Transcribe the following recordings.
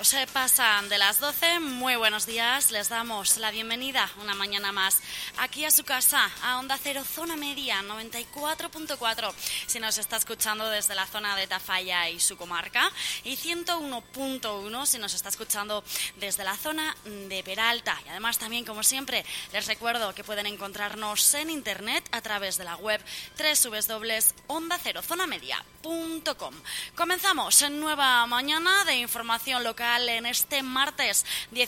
minutos pasan de las 12. Muy buenos días. Les damos la bienvenida una mañana más aquí a su casa, a Onda Cero Zona Media 94.4. Si nos está escuchando desde la zona de Tafalla y su comarca. Y 101.1 si nos está escuchando desde la zona de Peralta. Y además también, como siempre, les recuerdo que pueden encontrarnos en internet a través de la web www.ondacerozonamedia.com. Comenzamos en nueva mañana de información local en este martes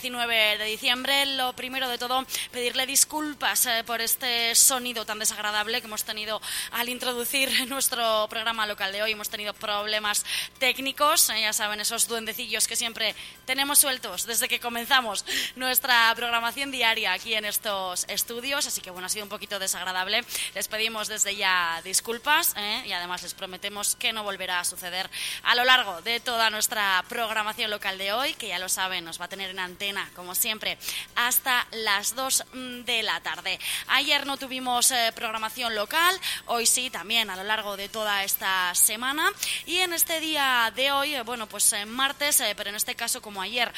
19 de diciembre. Lo primero de todo, pedirle disculpas por este sonido tan desagradable que hemos tenido al introducir nuestro programa local de hoy. Hemos tenido problemas técnicos, ya saben, esos duendecillos que siempre tenemos sueltos desde que comenzamos nuestra programación diaria aquí en estos estudios, así que bueno, ha sido un poquito desagradable. Les pedimos desde ya disculpas y además les prometemos que no volverá a suceder a lo largo de toda nuestra programación local de hoy, que ya lo saben, nos va a tener en antena, como siempre, hasta las 2 de la tarde. Ayer no tuvimos programación local, hoy sí, también a lo largo de toda esta semana. Y en este día de hoy, bueno, pues martes, pero en este caso, como ayer,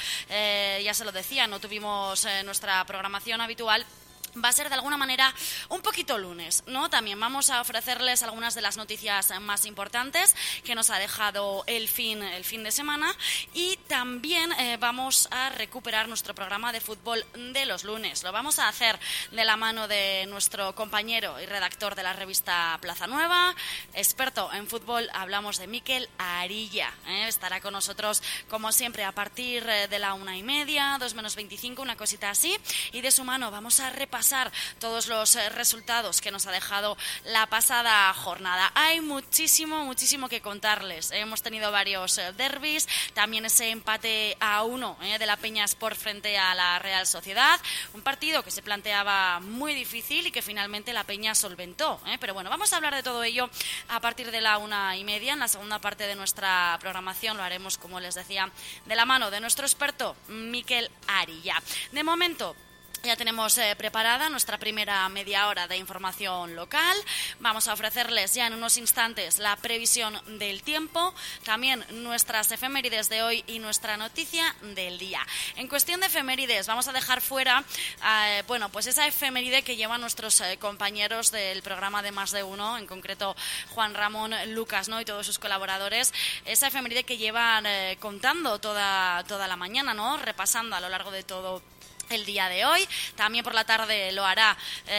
ya se lo decía, no tuvimos nuestra programación habitual, va a ser de alguna manera un poquito lunes, ¿no? También vamos a ofrecerles algunas de las noticias más importantes que nos ha dejado el fin de semana, y también vamos a recuperar nuestro programa de fútbol de los lunes. Lo vamos a hacer de la mano de nuestro compañero y redactor de la revista Plaza Nueva, experto en fútbol. Hablamos de Mikel Arilla, estará con nosotros como siempre a partir de la 1:30, 2 menos 25, una cosita así, y de su mano vamos a repasar todos los resultados que nos ha dejado la pasada jornada. Hay muchísimo que contarles. Hemos tenido varios derbis, también ese empate a 1 de la Peña Sport frente a la Real Sociedad, un partido que se planteaba muy difícil y que finalmente la Peña solventó, pero bueno, vamos a hablar de todo ello a partir de la 1:30. En la segunda parte de nuestra programación lo haremos, como les decía, de la mano de nuestro experto Mikel Arilla. De momento, ya tenemos preparada nuestra primera media hora de información local. Vamos a ofrecerles ya en unos instantes la previsión del tiempo, también nuestras efemérides de hoy y nuestra noticia del día. En cuestión de efemérides, vamos a dejar fuera, bueno, pues esa efeméride que llevan nuestros compañeros del programa de Más de Uno, en concreto Juan Ramón, Lucas, ¿no?, y todos sus colaboradores. Esa efeméride que llevan contando toda la mañana, ¿no?, repasando a lo largo de todo el día de hoy. También por la tarde lo hará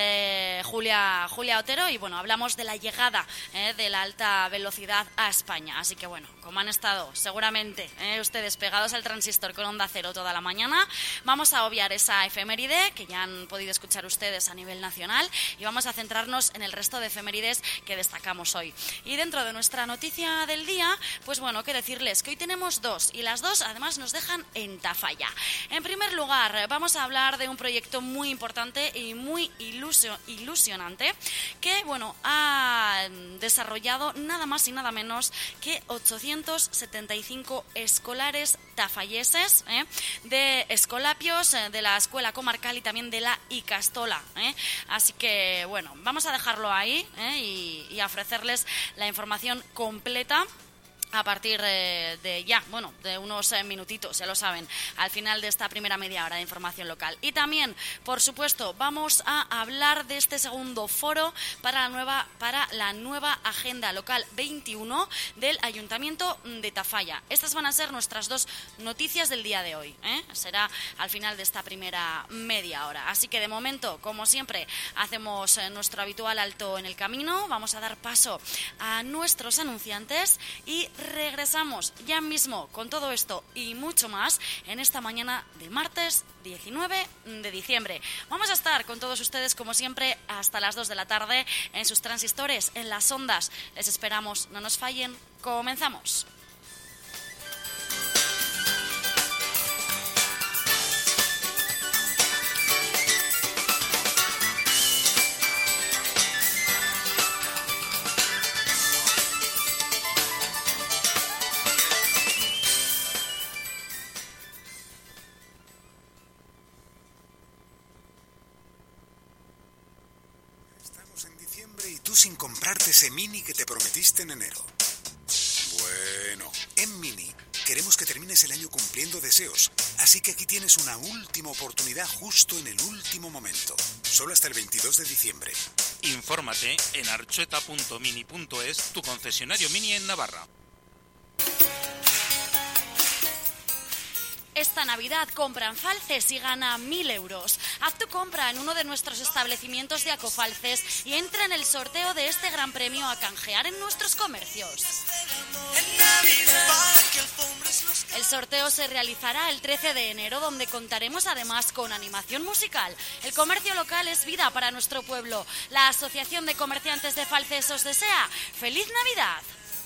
Julia Otero, y bueno, hablamos de la llegada de la alta velocidad a España. Así que bueno, como han estado seguramente ustedes pegados al transistor con Onda Cero toda la mañana, vamos a obviar esa efeméride que ya han podido escuchar ustedes a nivel nacional y vamos a centrarnos en el resto de efemérides que destacamos hoy. Y dentro de nuestra noticia del día, pues bueno, que decirles que hoy tenemos dos, y las dos además nos dejan en Tafalla. En primer lugar, vamos a hablar de un proyecto muy importante y muy ilusionante que, bueno, ha desarrollado nada más y nada menos que 875 escolares tafalleses, de Escolapios, de la Escuela Comarcal y también de la Icastola. Así que, bueno, vamos a dejarlo ahí y a ofrecerles la información completa a partir de unos minutitos, ya lo saben, al final de esta primera media hora de información local. Y también, por supuesto, vamos a hablar de este segundo foro para la nueva Agenda Local 21 del Ayuntamiento de Tafalla. Estas van a ser nuestras dos noticias del día de hoy, será al final de esta primera media hora. Así que de momento, como siempre, hacemos nuestro habitual alto en el camino, vamos a dar paso a nuestros anunciantes y regresamos ya mismo con todo esto y mucho más en esta mañana de martes 19 de diciembre. Vamos a estar con todos ustedes, como siempre, hasta las 2 de la tarde en sus transistores, en las ondas. Les esperamos, no nos fallen. Comenzamos. Sin comprarte ese Mini que te prometiste en enero. Bueno, en Mini Queremos que termines el año cumpliendo deseos, así que aquí tienes una última oportunidad justo en el último momento. Solo hasta el 22 de diciembre. Infórmate en archueta.mini.es, tu concesionario Mini en Navarra. Esta Navidad compra en Falces y gana 1.000 euros. Haz tu compra en uno de nuestros establecimientos de Acofalces y entra en el sorteo de este gran premio a canjear en nuestros comercios. El sorteo se realizará el 13 de enero, donde contaremos además con animación musical. El comercio local es vida para nuestro pueblo. La Asociación de Comerciantes de Falces os desea ¡Feliz Navidad!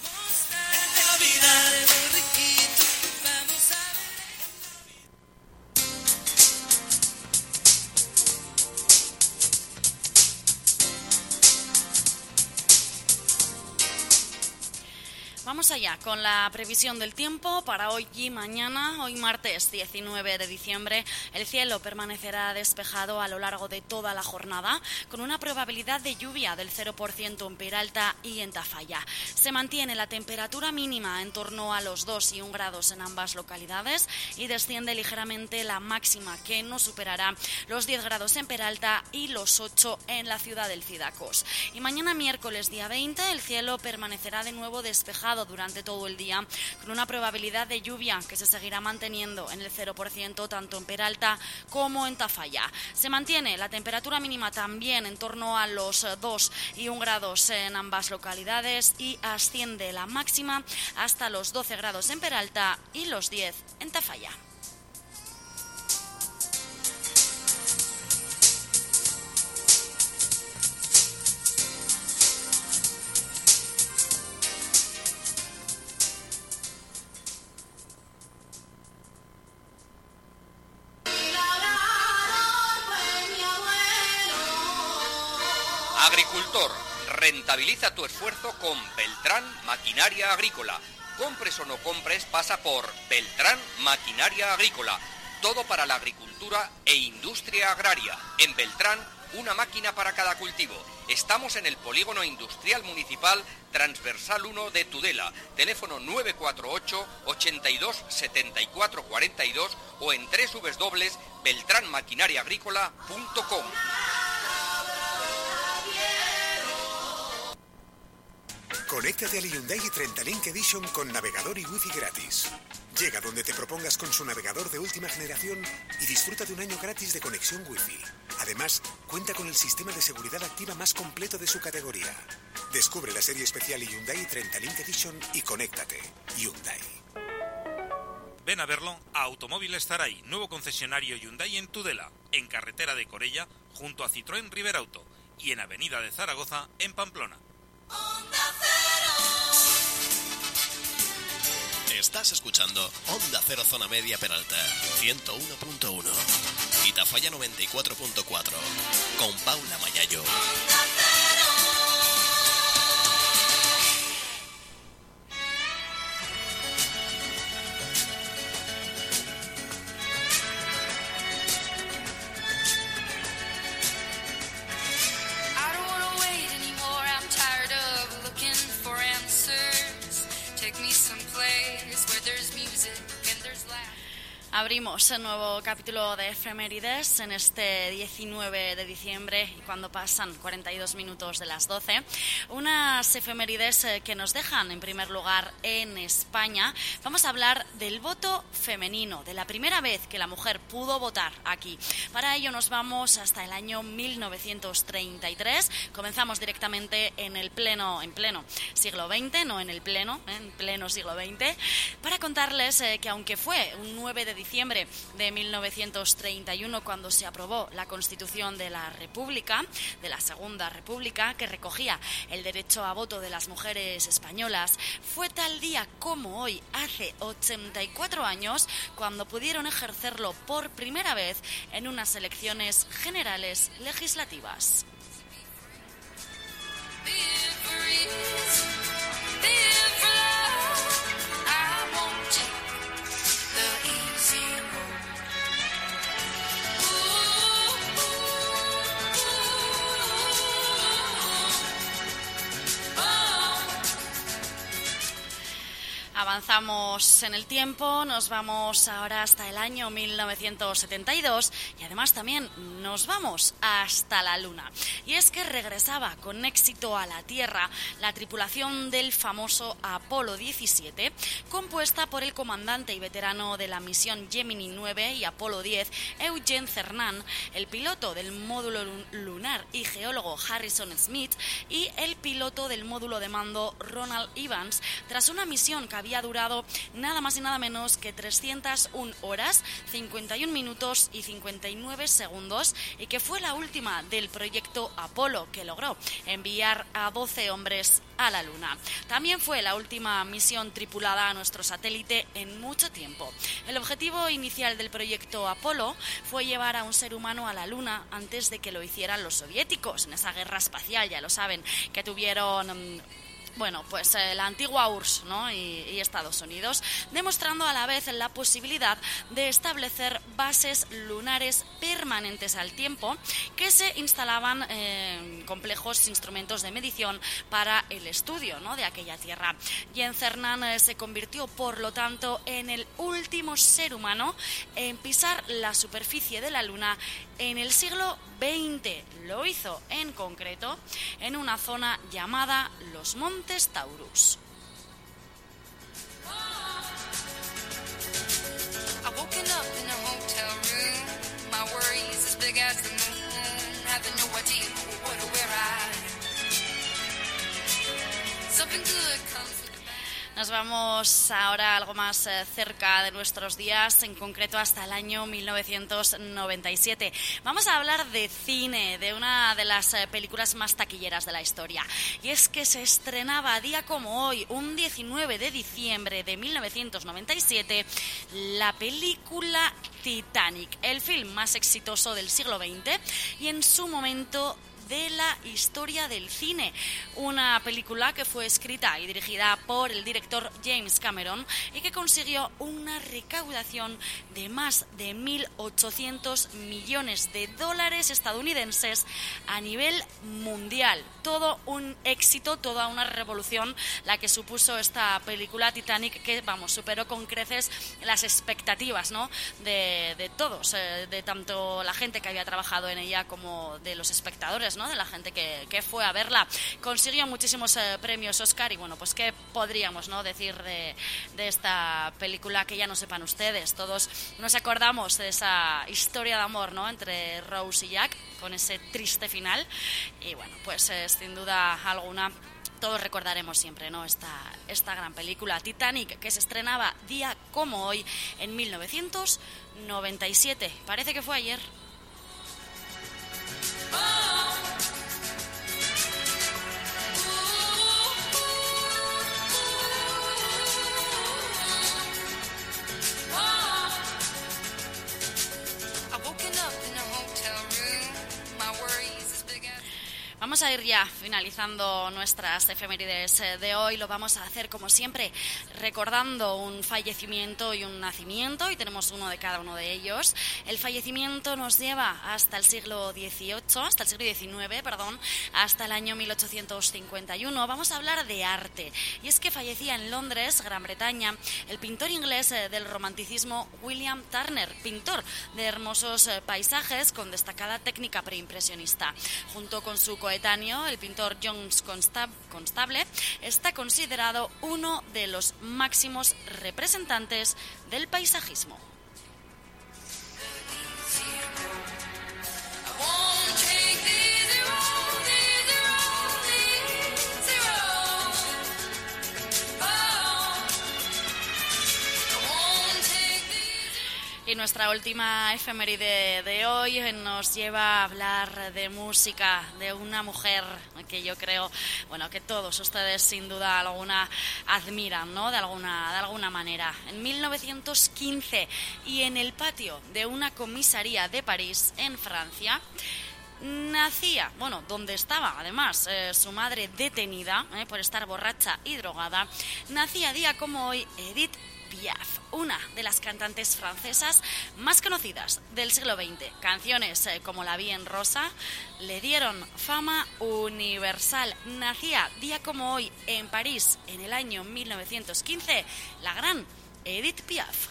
Vamos allá con la previsión del tiempo para hoy y mañana. Hoy martes 19 de diciembre el cielo permanecerá despejado a lo largo de toda la jornada, con una probabilidad de lluvia del 0% en Peralta y en Tafalla. Se mantiene la temperatura mínima en torno a los 2 y 1 grados en ambas localidades y desciende ligeramente la máxima, que no superará los 10 grados en Peralta y los 8 en la ciudad del Cidacos. Y mañana miércoles día 20 el cielo permanecerá de nuevo despejado durante todo el día, con una probabilidad de lluvia que se seguirá manteniendo en el 0% tanto en Peralta como en Tafalla. Se mantiene la temperatura mínima también en torno a los 2 y 1 grados en ambas localidades y asciende la máxima hasta los 12 grados en Peralta y los 10 en Tafalla. Agricultor, rentabiliza tu esfuerzo con Beltrán Maquinaria Agrícola. Compres o no compres, pasa por Beltrán Maquinaria Agrícola. Todo para la agricultura e industria agraria. En Beltrán, una máquina para cada cultivo. Estamos en el Polígono Industrial Municipal Transversal 1 de Tudela. Teléfono 948 82 74 42 o en www.beltranmaquinariaagrícola.com. Conéctate al Hyundai 30 Link Edition con navegador y wifi gratis. Llega donde te propongas con su navegador de última generación y disfruta de un año gratis de conexión wifi. Además, cuenta con el sistema de seguridad activa más completo de su categoría. Descubre la serie especial Hyundai 30 Link Edition y conéctate. Hyundai. Ven a verlo a Automóvil Estaray, nuevo concesionario Hyundai en Tudela, en carretera de Corella, junto a Citroën Riberauto, y en avenida de Zaragoza, en Pamplona. Estás escuchando Onda Cero Zona Media Peralta 101.1 y Tafalla 94.4 con Paula Mayayo. Abrimos el nuevo capítulo de Efemérides en este 19 de diciembre y cuando pasan 42 minutos de las 12. Unas efemérides que nos dejan en primer lugar en España. Vamos a hablar del voto femenino, de la primera vez que la mujer pudo votar aquí. Para ello nos vamos hasta el año 1933. Comenzamos directamente en pleno siglo XX, no en pleno siglo XX, para contarles que aunque fue un 9 de diciembre de 1931 cuando se aprobó la Constitución de la República, de la Segunda República, que recogía el derecho a voto de las mujeres españolas, fue tal día como hoy, hace 84 años, cuando pudieron ejercerlo por primera vez en unas elecciones generales legislativas. Avanzamos en el tiempo, nos vamos ahora hasta el año 1972 y además también nos vamos hasta la Luna. Y es que regresaba con éxito a la Tierra la tripulación del famoso Apolo 17, compuesta por el comandante y veterano de la misión Gemini 9 y Apolo 10, Eugene Cernan, el piloto del módulo lunar y geólogo Harrison Smith y el piloto del módulo de mando Ronald Evans, tras una misión que había durado nada más y nada menos que 301 horas, 51 minutos y 59 segundos y que fue la última del proyecto Apolo, que logró enviar a 12 hombres a la Luna. También fue la última misión tripulada a nuestro satélite en mucho tiempo. El objetivo inicial del proyecto Apolo fue llevar a un ser humano a la Luna antes de que lo hicieran los soviéticos en esa guerra espacial, ya lo saben, que tuvieron la antigua URSS, ¿no? y Estados Unidos, demostrando a la vez la posibilidad de establecer bases lunares permanentes al tiempo que se instalaban complejos instrumentos de medición para el estudio, ¿no? de aquella tierra. Jens Cernan se convirtió, por lo tanto, en el último ser humano en pisar la superficie de la Luna en el siglo XX. Lo hizo en concreto en una zona llamada los Montes Taurus. Nos vamos ahora algo más cerca de nuestros días, en concreto hasta el año 1997. Vamos a hablar de cine, de una de las películas más taquilleras de la historia. Y es que se estrenaba a día como hoy, un 19 de diciembre de 1997, la película Titanic, el film más exitoso del siglo XX y en su momento de la historia del cine. Una película que fue escrita y dirigida por el director James Cameron y que consiguió una recaudación de más de 1.800 millones de dólares estadounidenses a nivel mundial. Todo un éxito, toda una revolución la que supuso esta película Titanic, que superó con creces las expectativas, ¿no? de todos, de tanto la gente que había trabajado en ella como de los espectadores, ¿no? De la gente que fue a verla. Consiguió muchísimos premios Oscar y pues qué podríamos, ¿no? decir de esta película que ya no sepan ustedes. Todos nos acordamos de esa historia de amor, ¿no? entre Rose y Jack, con ese triste final y sin duda alguna todos recordaremos siempre, ¿no? esta gran película Titanic, que se estrenaba día como hoy en 1997. Parece que fue ayer. Vamos a ir ya finalizando nuestras efemérides de hoy. Lo vamos a hacer, como siempre, recordando un fallecimiento y un nacimiento, y tenemos uno de cada uno de ellos. El fallecimiento nos lleva hasta el siglo XIX, hasta el año 1851. Vamos a hablar de arte. Y es que fallecía en Londres, Gran Bretaña, el pintor inglés del romanticismo William Turner, pintor de hermosos paisajes con destacada técnica preimpresionista. Junto con su coetáneo, el pintor John Constable, está considerado uno de los máximos representantes del paisajismo. Y nuestra última efeméride de hoy nos lleva a hablar de música, de una mujer que yo creo, que todos ustedes sin duda alguna admiran, ¿no? De alguna manera. En 1915, y en el patio de una comisaría de París, en Francia, nacía, donde estaba además su madre detenida por estar borracha y drogada, nacía día como hoy Edith Piaf, una de las cantantes francesas más conocidas del siglo XX. Canciones como La vie en rosa le dieron fama universal. Nacía día como hoy en París en el año 1915 la gran Edith Piaf.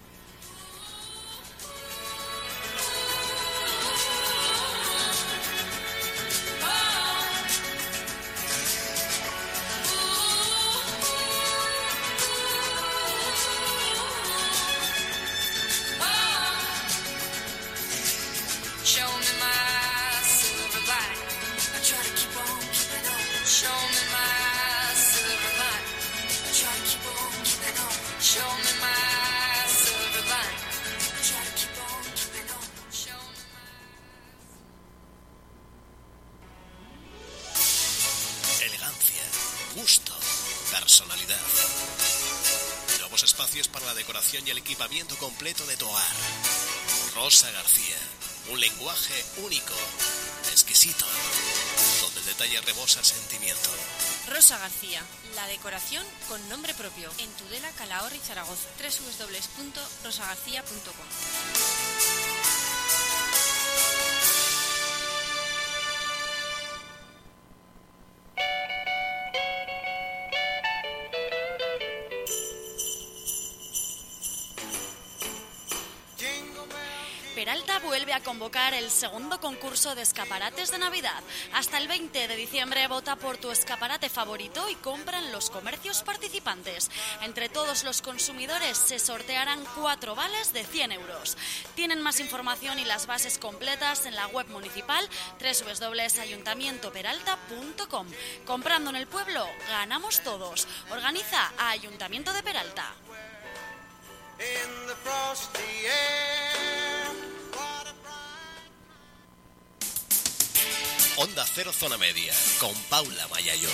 Elegancia, gusto, personalidad. Nuevos espacios para la decoración y el equipamiento completo de tu hogar. Rosa García, un lenguaje único, exquisito, donde el detalle rebosa sentimiento. Rosa García, la decoración con nombre propio, en Tudela, Calahorra y Zaragoza. www.rosagarcia.com. Peralta vuelve a convocar el segundo concurso de escaparates de Navidad. Hasta el 20 de diciembre vota por tu escaparate favorito y compra en los comercios participantes. Entre todos los consumidores se sortearán 4 vales de 100 euros. Tienen más información y las bases completas en la web municipal www.ayuntamientoperalta.com. Comprando en el pueblo, ganamos todos. Organiza a Ayuntamiento de Peralta. Onda Cero Zona Media, con Paula Mayayo.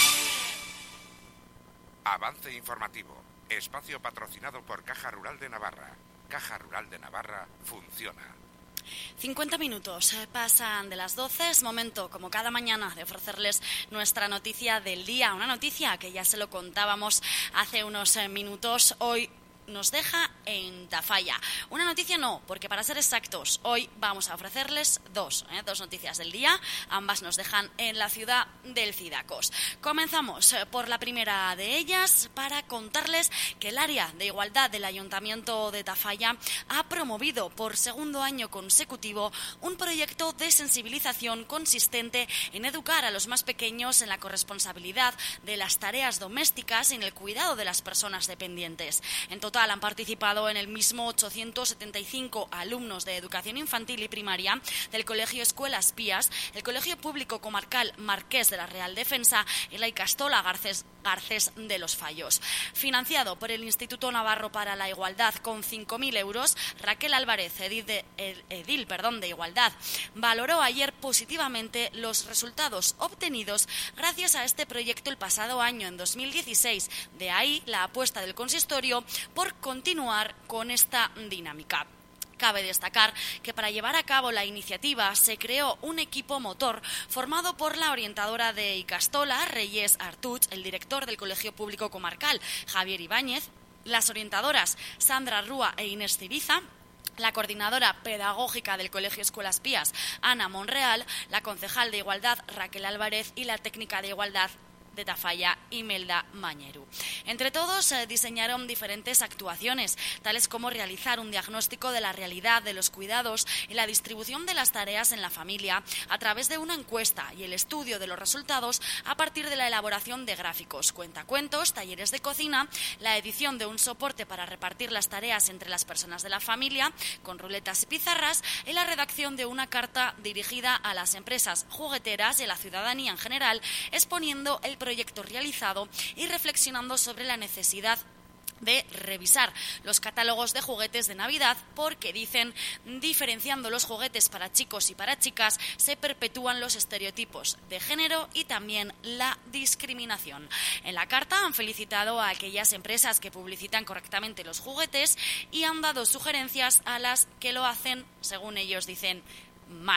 Avance informativo. Espacio patrocinado por Caja Rural de Navarra. Caja Rural de Navarra funciona. 50 minutos pasan de las 12, es momento, como cada mañana, de ofrecerles nuestra noticia del día. Una noticia que ya se lo contábamos hace unos minutos. Hoy nos deja en Tafalla. Una noticia no, porque para ser exactos, hoy vamos a ofrecerles dos noticias del día. Ambas nos dejan en la ciudad del Cidacos. Comenzamos por la primera de ellas para contarles que el área de igualdad del Ayuntamiento de Tafalla ha promovido por segundo año consecutivo un proyecto de sensibilización consistente en educar a los más pequeños en la corresponsabilidad de las tareas domésticas y en el cuidado de las personas dependientes. En total han participado en el mismo 875 alumnos de educación infantil y primaria del Colegio Escuelas Pías, el Colegio Público Comarcal Marqués de la Real Defensa y la Icastola Garcés de los Fallos. Financiado por el Instituto Navarro para la Igualdad con 5.000 euros, Raquel Álvarez, edil de Igualdad, valoró ayer positivamente los resultados obtenidos gracias a este proyecto el pasado año, en 2016. De ahí la apuesta del consistorio por continuar con esta dinámica. Cabe destacar que para llevar a cabo la iniciativa se creó un equipo motor formado por la orientadora de Icastola, Reyes Artuch, el director del Colegio Público Comarcal, Javier Ibáñez, las orientadoras Sandra Rúa e Inés Ciriza, la coordinadora pedagógica del Colegio Escuelas Pías, Ana Monreal, la concejal de Igualdad, Raquel Álvarez, y la técnica de Igualdad de Tafalla, Imelda Mañeru. Entre todos diseñaron diferentes actuaciones, tales como realizar un diagnóstico de la realidad de los cuidados y la distribución de las tareas en la familia a través de una encuesta y el estudio de los resultados a partir de la elaboración de gráficos, cuentacuentos, talleres de cocina, la edición de un soporte para repartir las tareas entre las personas de la familia con ruletas y pizarras y la redacción de una carta dirigida a las empresas jugueteras y a la ciudadanía en general, exponiendo el proyecto realizado y reflexionando sobre la necesidad de revisar los catálogos de juguetes de Navidad porque, dicen, diferenciando los juguetes para chicos y para chicas se perpetúan los estereotipos de género y también la discriminación. En la carta han felicitado a aquellas empresas que publicitan correctamente los juguetes y han dado sugerencias a las que lo hacen, según ellos dicen, mal.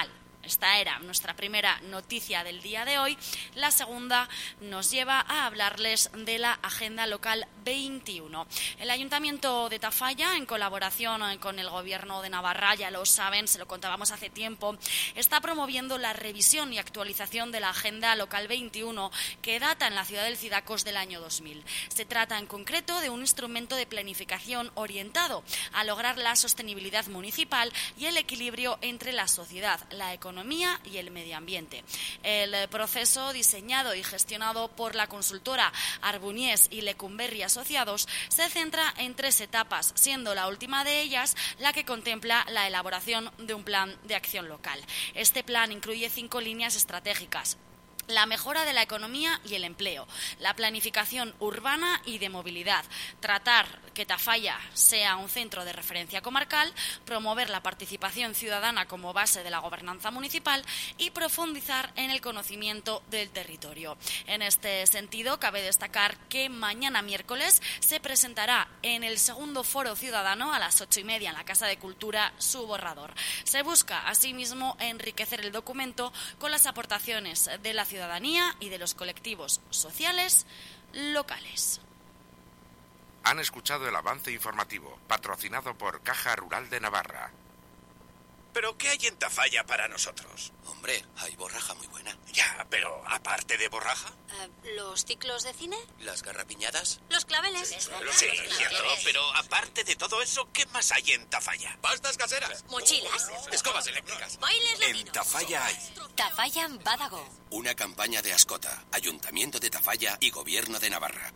Esta era nuestra primera noticia del día de hoy. La segunda nos lleva a hablarles de la Agenda Local 21. El Ayuntamiento de Tafalla, en colaboración con el Gobierno de Navarra, ya lo saben, se lo contábamos hace tiempo, está promoviendo la revisión y actualización de la Agenda Local 21, que data en la ciudad del Cidacos del año 2000. Se trata en concreto de un instrumento de planificación orientado a lograr la sostenibilidad municipal y el equilibrio entre la sociedad, la economía y el medio ambiente. El proceso, diseñado y gestionado por la consultora Arbunies y Lecumberri Asociados, se centra en 3 etapas, siendo la última de ellas la que contempla la elaboración de un plan de acción local. Este plan incluye 5 líneas estratégicas: la mejora de la economía y el empleo, la planificación urbana y de movilidad, tratar que Tafalla sea un centro de referencia comarcal, promover la participación ciudadana como base de la gobernanza municipal y profundizar en el conocimiento del territorio. En este sentido, cabe destacar que mañana miércoles se presentará en el segundo Foro Ciudadano a las 8:30 en la Casa de Cultura su borrador. Se busca, asimismo, enriquecer el documento con las aportaciones de la ciudadanía y de los colectivos sociales locales. Han escuchado el avance informativo, patrocinado por Caja Rural de Navarra. ¿Pero qué hay en Tafalla para nosotros? Hombre, hay borraja muy buena. Ya, pero aparte de borraja, ¿Los ciclos de cine? las garrapiñadas. Los claveles. sí, cierto, pero aparte de todo eso, ¿qué más hay en Tafalla? Pastas caseras. Mochilas. Escobas eléctricas. Bailes En latinos. Tafalla hay Tafalla Badago. Una campaña de Ascota, Ayuntamiento de Tafalla y Gobierno de Navarra.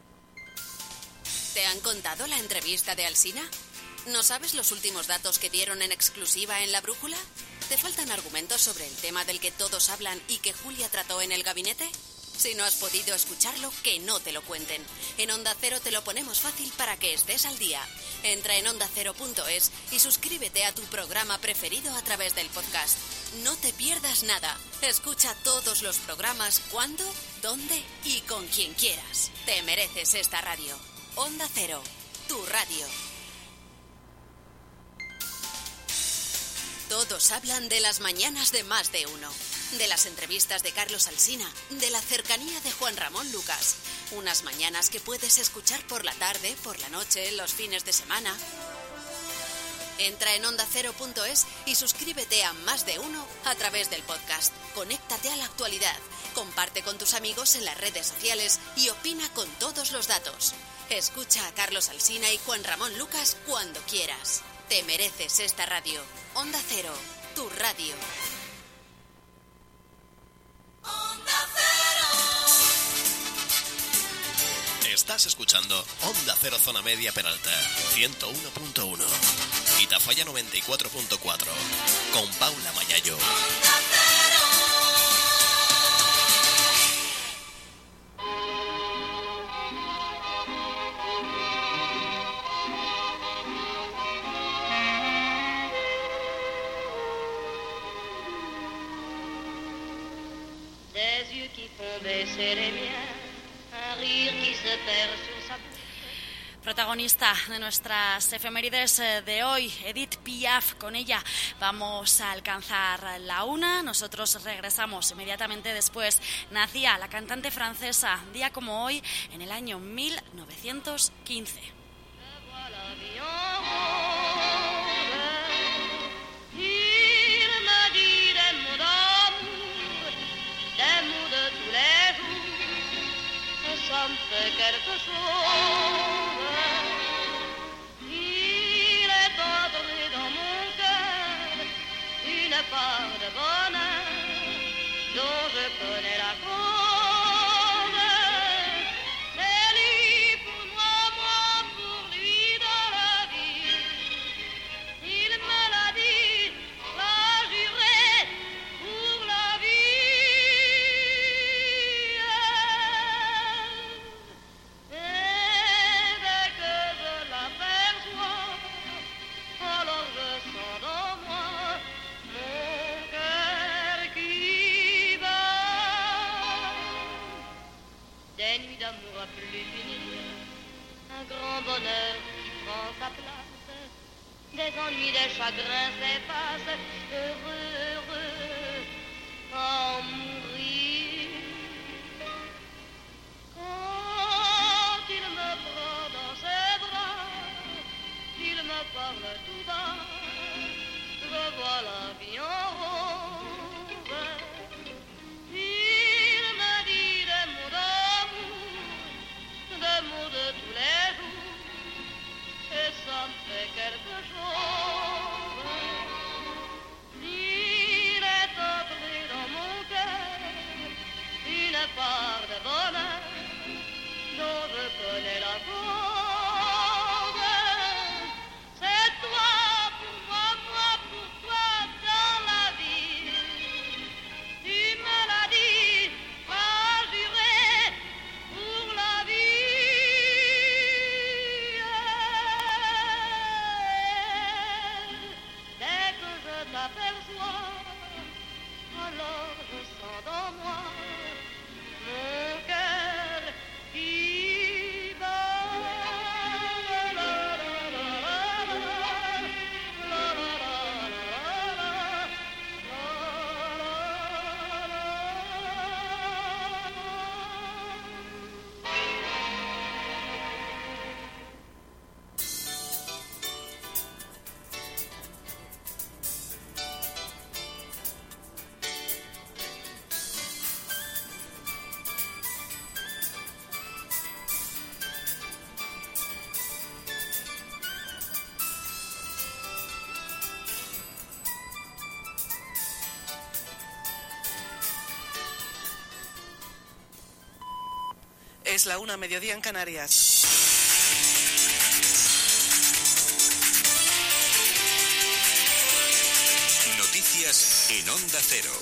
¿Te han contado la entrevista de Alsina? ¿No sabes los últimos datos que dieron en exclusiva en La Brújula? ¿Te faltan argumentos sobre el tema del que todos hablan y que Julia trató en el gabinete? Si no has podido escucharlo, que no te lo cuenten. En Onda Cero te lo ponemos fácil para que estés al día. Entra en ondacero.es y suscríbete a tu programa preferido a través del podcast. No te pierdas nada. Escucha todos los programas cuando, dónde y con quien quieras. Te mereces esta radio. Onda Cero, tu radio. Todos hablan de las mañanas de Más de Uno, de las entrevistas de Carlos Alsina, de la cercanía de Juan Ramón Lucas. Unas mañanas que puedes escuchar por la tarde, por la noche, los fines de semana. Entra en ondacero.es y suscríbete a Más de Uno a través del podcast. Conéctate a la actualidad, comparte con tus amigos en las redes sociales y opina con todos los datos. Escucha a Carlos Alsina y Juan Ramón Lucas cuando quieras. Te mereces esta radio. Onda Cero, tu radio. Onda Cero. Estás escuchando Onda Cero Zona Media Peralta 101.1 y Tafalla 94.4 con Paula Mayayo. Protagonista de nuestras efemérides de hoy, Edith Piaf. Con ella vamos a alcanzar la 1. Nosotros regresamos inmediatamente después. Nacía la cantante francesa, día como hoy, en el año 1915. Quelque chose, il est entré dans mon cœur une part de bonheur dont je connais la cause. C'est lui pour moi, moi pour lui dans la vie. Il me l'a dit, l'a juré pour la vie. D'amour à plus finir, un grand bonheur qui prend sa place, des ennuis, des chagrins s'effacent, heureux, heureux, à mourir. Quand il me prend dans ses bras, il me parle tout bas, je vois la vie en rose. Il me dit des mots d'amour, des mots de tous les jours, et ça me fait quelque chose. Il est entré dans mon cœur une part de bonheur dont je connais la cause. C'est toi pour moi, moi pour toi dans la vie. Tu me l'as dit, m'as juré pour la vie. Dès que je t'aperçois, alors je sens dans moi mon cœur qui bat. La, la, la, la, la, la, la, la, la, Es la 1:00, mediodía en Canarias. Noticias en Onda Cero.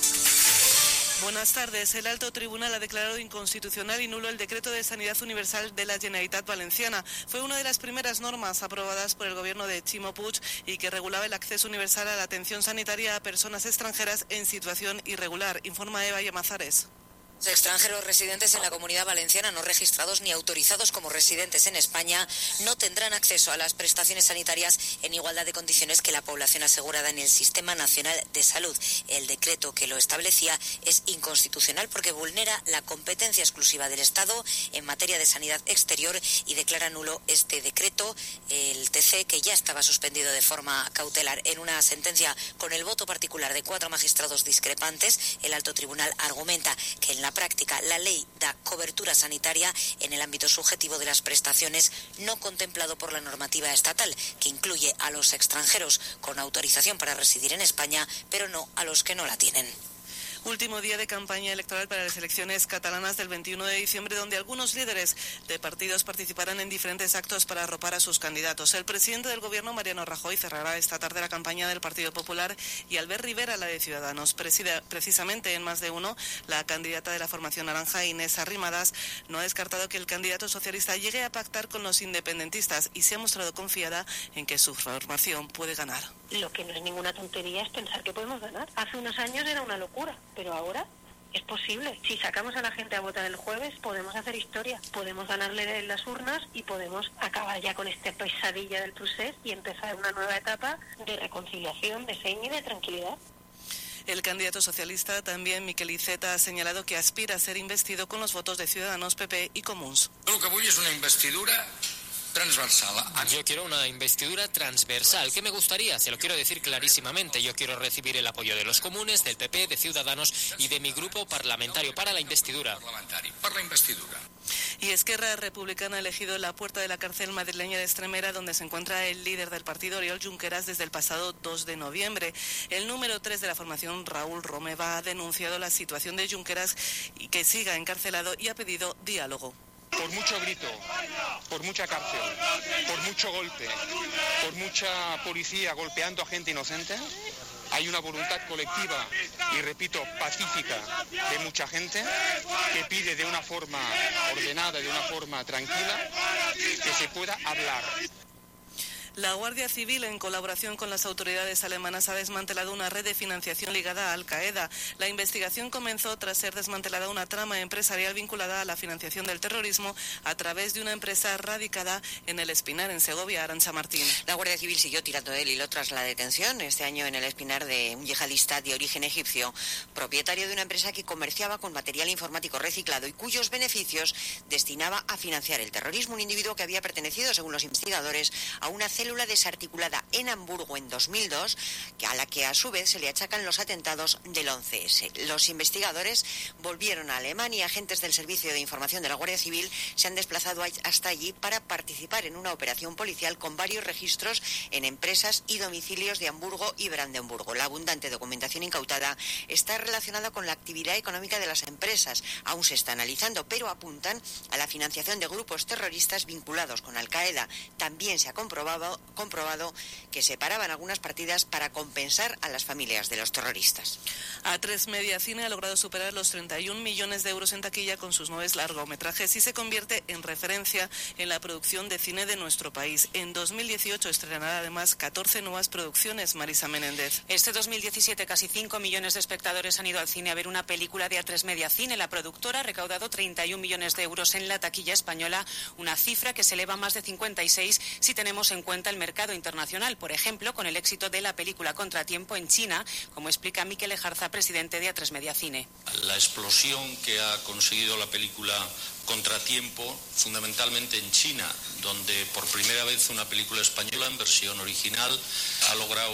Buenas tardes. El Alto Tribunal ha declarado inconstitucional y nulo el decreto de sanidad universal de la Generalitat Valenciana. Fue una de las primeras normas aprobadas por el gobierno de Ximo Puig y que regulaba el acceso universal a la atención sanitaria a personas extranjeras en situación irregular, informa Eva Llamazares. Los extranjeros residentes en la Comunidad Valenciana no registrados ni autorizados como residentes en España no tendrán acceso a las prestaciones sanitarias en igualdad de condiciones que la población asegurada en el Sistema Nacional de Salud. El decreto que lo establecía es inconstitucional porque vulnera la competencia exclusiva del Estado en materia de sanidad exterior y declara nulo este decreto. El TC, que ya estaba suspendido de forma cautelar en una sentencia con el voto particular de 4 magistrados discrepantes, el Alto Tribunal argumenta que en la práctica, la ley da cobertura sanitaria en el ámbito subjetivo de las prestaciones no contemplado por la normativa estatal, que incluye a los extranjeros con autorización para residir en España, pero no a los que no la tienen. Último día de campaña electoral para las elecciones catalanas del 21 de diciembre, donde algunos líderes de partidos participarán en diferentes actos para arropar a sus candidatos. El presidente del Gobierno, Mariano Rajoy, cerrará esta tarde la campaña del Partido Popular y Albert Rivera la de Ciudadanos. Precisamente en más de uno, la candidata de la formación naranja, Inés Arrimadas, no ha descartado que el candidato socialista llegue a pactar con los independentistas y se ha mostrado confiada en que su formación puede ganar. Lo que no es ninguna tontería es pensar que podemos ganar. Hace unos años era una locura, pero ahora es posible. Si sacamos a la gente a votar el jueves, podemos hacer historia. Podemos ganarle en las urnas y podemos acabar ya con esta pesadilla del procés y empezar una nueva etapa de reconciliación, de seña y de tranquilidad. El candidato socialista, también Miquel Iceta, ha señalado que aspira a ser investido con los votos de Ciudadanos, PP y Comuns. Lo que voy es una investidura transversal. Yo quiero una investidura transversal. ¿Qué me gustaría? Se lo quiero decir clarísimamente. Yo quiero recibir el apoyo de los comunes, del PP, de Ciudadanos y de mi grupo parlamentario para la investidura. Y Esquerra Republicana ha elegido la puerta de la cárcel madrileña de Estremera, donde se encuentra el líder del partido, Oriol Junqueras, desde el pasado 2 de noviembre. El número 3 de la formación, Raúl Romeva, ha denunciado la situación de Junqueras y que siga encarcelado y ha pedido diálogo. Por mucho grito, por mucha cárcel, por mucho golpe, por mucha policía golpeando a gente inocente, hay una voluntad colectiva y, repito, pacífica de mucha gente que pide de una forma ordenada, de una forma tranquila, que se pueda hablar. La Guardia Civil, en colaboración con las autoridades alemanas, ha desmantelado una red de financiación ligada a Al-Qaeda. La investigación comenzó tras ser desmantelada una trama empresarial vinculada a la financiación del terrorismo a través de una empresa radicada en El Espinar, en Segovia. Arantxa Martín. La Guardia Civil siguió tirando del hilo tras la detención este año en El Espinar de un yihadista de origen egipcio, propietario de una empresa que comerciaba con material informático reciclado y cuyos beneficios destinaba a financiar el terrorismo. Un individuo que había pertenecido, según los investigadores, a una célula desarticulada en Hamburgo en 2002, a la que a su vez se le achacan los atentados del 11S. Los investigadores volvieron a Alemania y agentes del Servicio de Información de la Guardia Civil se han desplazado hasta allí para participar en una operación policial con varios registros en empresas y domicilios de Hamburgo y Brandenburgo. La abundante documentación incautada está relacionada con la actividad económica de las empresas. Aún se está analizando, pero apuntan a la financiación de grupos terroristas vinculados con Al-Qaeda. También se ha comprobado que se paraban algunas partidas para compensar a las familias de los terroristas. A3 Media Cine ha logrado superar los 31 millones de euros en taquilla con sus 9 largometrajes y se convierte en referencia en la producción de cine de nuestro país. En 2018 estrenará además 14 nuevas producciones. Marisa Menéndez. Este 2017 casi 5 millones de espectadores han ido al cine a ver una película de A3 Media Cine. La productora ha recaudado 31 millones de euros en la taquilla española, una cifra que se eleva a más de 56 si tenemos en cuenta el mercado internacional, por ejemplo, con el éxito de la película Contratiempo en China, como explica Mikel Ejarza, presidente de A3 Media Cine. La explosión que ha conseguido la película Contratiempo, fundamentalmente en China, donde por primera vez una película española en versión original ha logrado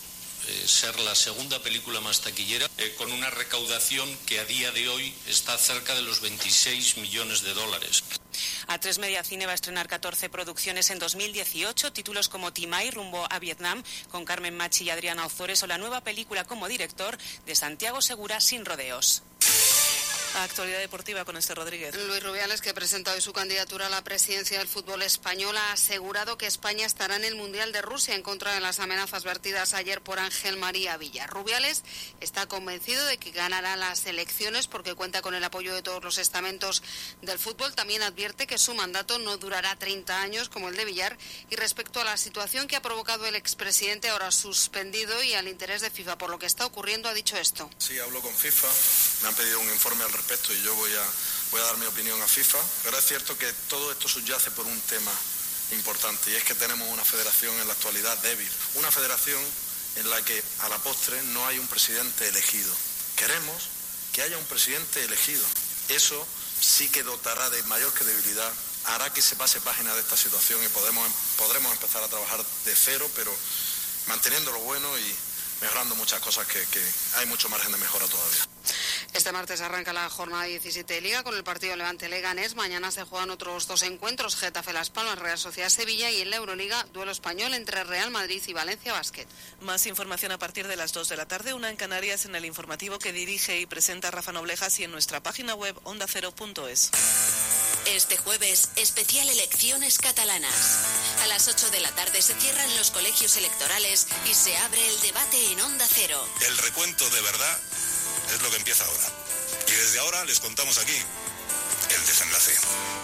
ser la segunda película más taquillera, con una recaudación que a día de hoy está cerca de los 26 millones de dólares. A3 Media Cine va a estrenar 14 producciones en 2018, títulos como Timay, rumbo a Vietnam, con Carmen Machi y Adriana Ozores, o la nueva película como director de Santiago Segura, Sin rodeos. Actualidad deportiva con Esther Rodríguez. Luis Rubiales, que presenta hoy su candidatura a la presidencia del fútbol español, ha asegurado que España estará en el Mundial de Rusia en contra de las amenazas vertidas ayer por Ángel María Villa. Rubiales está convencido de que ganará las elecciones porque cuenta con el apoyo de todos los estamentos del fútbol. También advierte que su mandato no durará 30 años como el de Villar. Y respecto a la situación que ha provocado el expresidente ahora suspendido y al interés de FIFA por lo que está ocurriendo, ha dicho esto. Sí, hablo con FIFA, me han pedido un informe al respecto y yo voy a dar mi opinión a FIFA, pero es cierto que todo esto subyace por un tema importante y es que tenemos una federación en la actualidad débil, una federación en la que a la postre no hay un presidente elegido. Queremos que haya un presidente elegido. Eso sí que dotará de mayor credibilidad, hará que se pase página de esta situación y podremos empezar a trabajar de cero, pero manteniendo lo bueno y mejorando muchas cosas que hay mucho margen de mejora todavía. Este martes arranca la jornada 17 de Liga con el partido Levante-Leganés. Mañana se juegan otros 2 encuentros, Getafe-Las Palmas, Real Sociedad-Sevilla, y en la Euroliga, duelo español entre Real Madrid y Valencia Basket. Más información a partir de las 2 de la tarde, una en Canarias, en el informativo que dirige y presenta Rafa Noblejas, y en nuestra página web ondacero.es. Este jueves, especial elecciones catalanas. A las 8 de la tarde se cierran los colegios electorales y se abre el debate en Onda Cero. El recuento de verdad es lo que empieza ahora. Y desde ahora les contamos aquí el desenlace.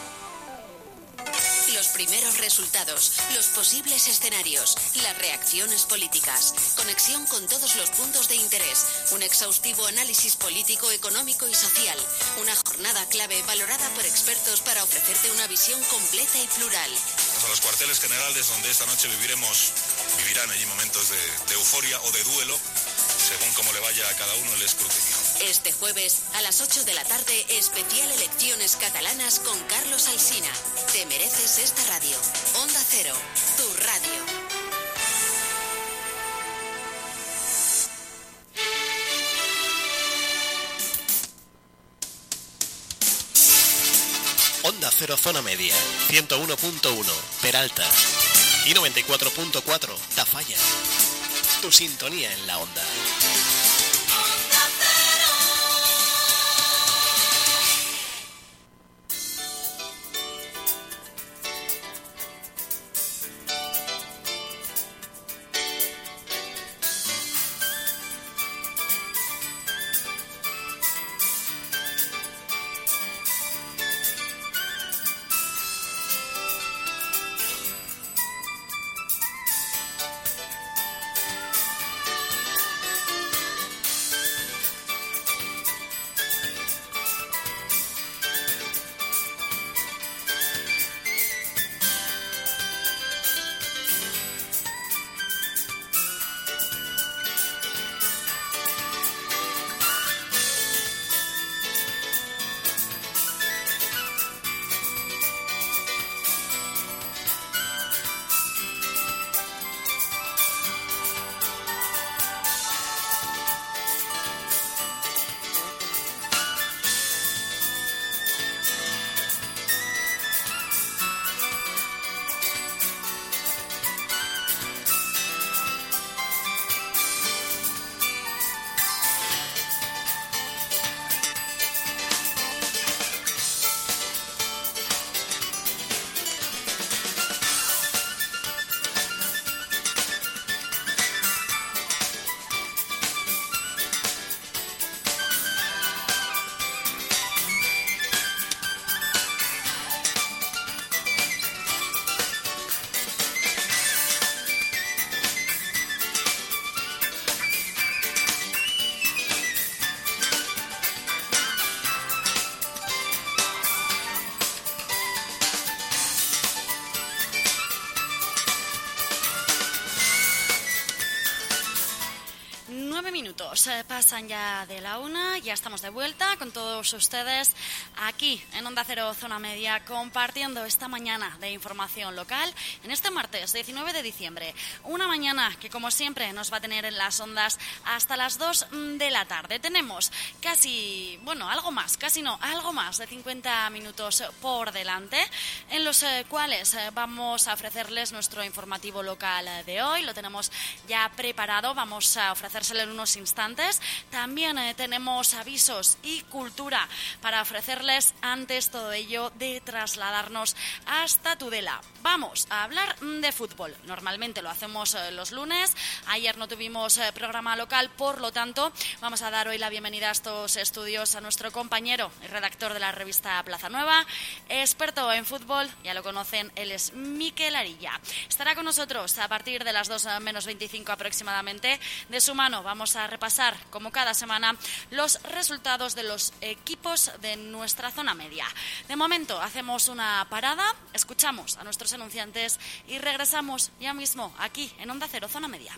Los primeros resultados, los posibles escenarios, las reacciones políticas, conexión con todos los puntos de interés, un exhaustivo análisis político, económico y social, una jornada clave valorada por expertos para ofrecerte una visión completa y plural. Vamos a los cuarteles generales, donde esta noche vivirán allí momentos de euforia o de duelo, según cómo le vaya a cada uno el escrutinio. Este jueves, a las 8 de la tarde, especial elecciones catalanas con Carlos Alsina. Te mereces esta radio. Onda Cero, tu radio. Onda Cero Zona Media, 101.1 Peralta y 94.4 Tafalla. Tu sintonía en la onda. 9 minutos pasan ya de la 1, ya estamos de vuelta con todos ustedes aquí en Onda Cero Zona Media, compartiendo esta mañana de información local en este martes 19 de diciembre. Una mañana que, como siempre, nos va a tener en las ondas hasta las 2 de la tarde. Tenemos algo más de 50 minutos por delante, en los cuales vamos a ofrecerles nuestro informativo local de hoy. Lo tenemos ya preparado, vamos a ofrecérselo en unos instantes. También tenemos avisos y cultura para ofrecerles, antes todo ello de trasladarnos hasta Tudela. Vamos a hablar de fútbol. Normalmente lo hacemos los lunes. Ayer no tuvimos programa local, por lo tanto vamos a dar hoy la bienvenida a estos estudios a nuestro compañero y redactor de la revista Plaza Nueva, experto en fútbol, ya lo conocen, él es Mikel Arilla. Estará con nosotros a partir de las 2 menos 25 aproximadamente. De su mano vamos a repasar, como cada semana, los resultados de los equipos de nuestra zona media. De momento hacemos una parada, escuchamos a nuestros anunciantes y regresamos ya mismo aquí en Onda Cero Zona Media.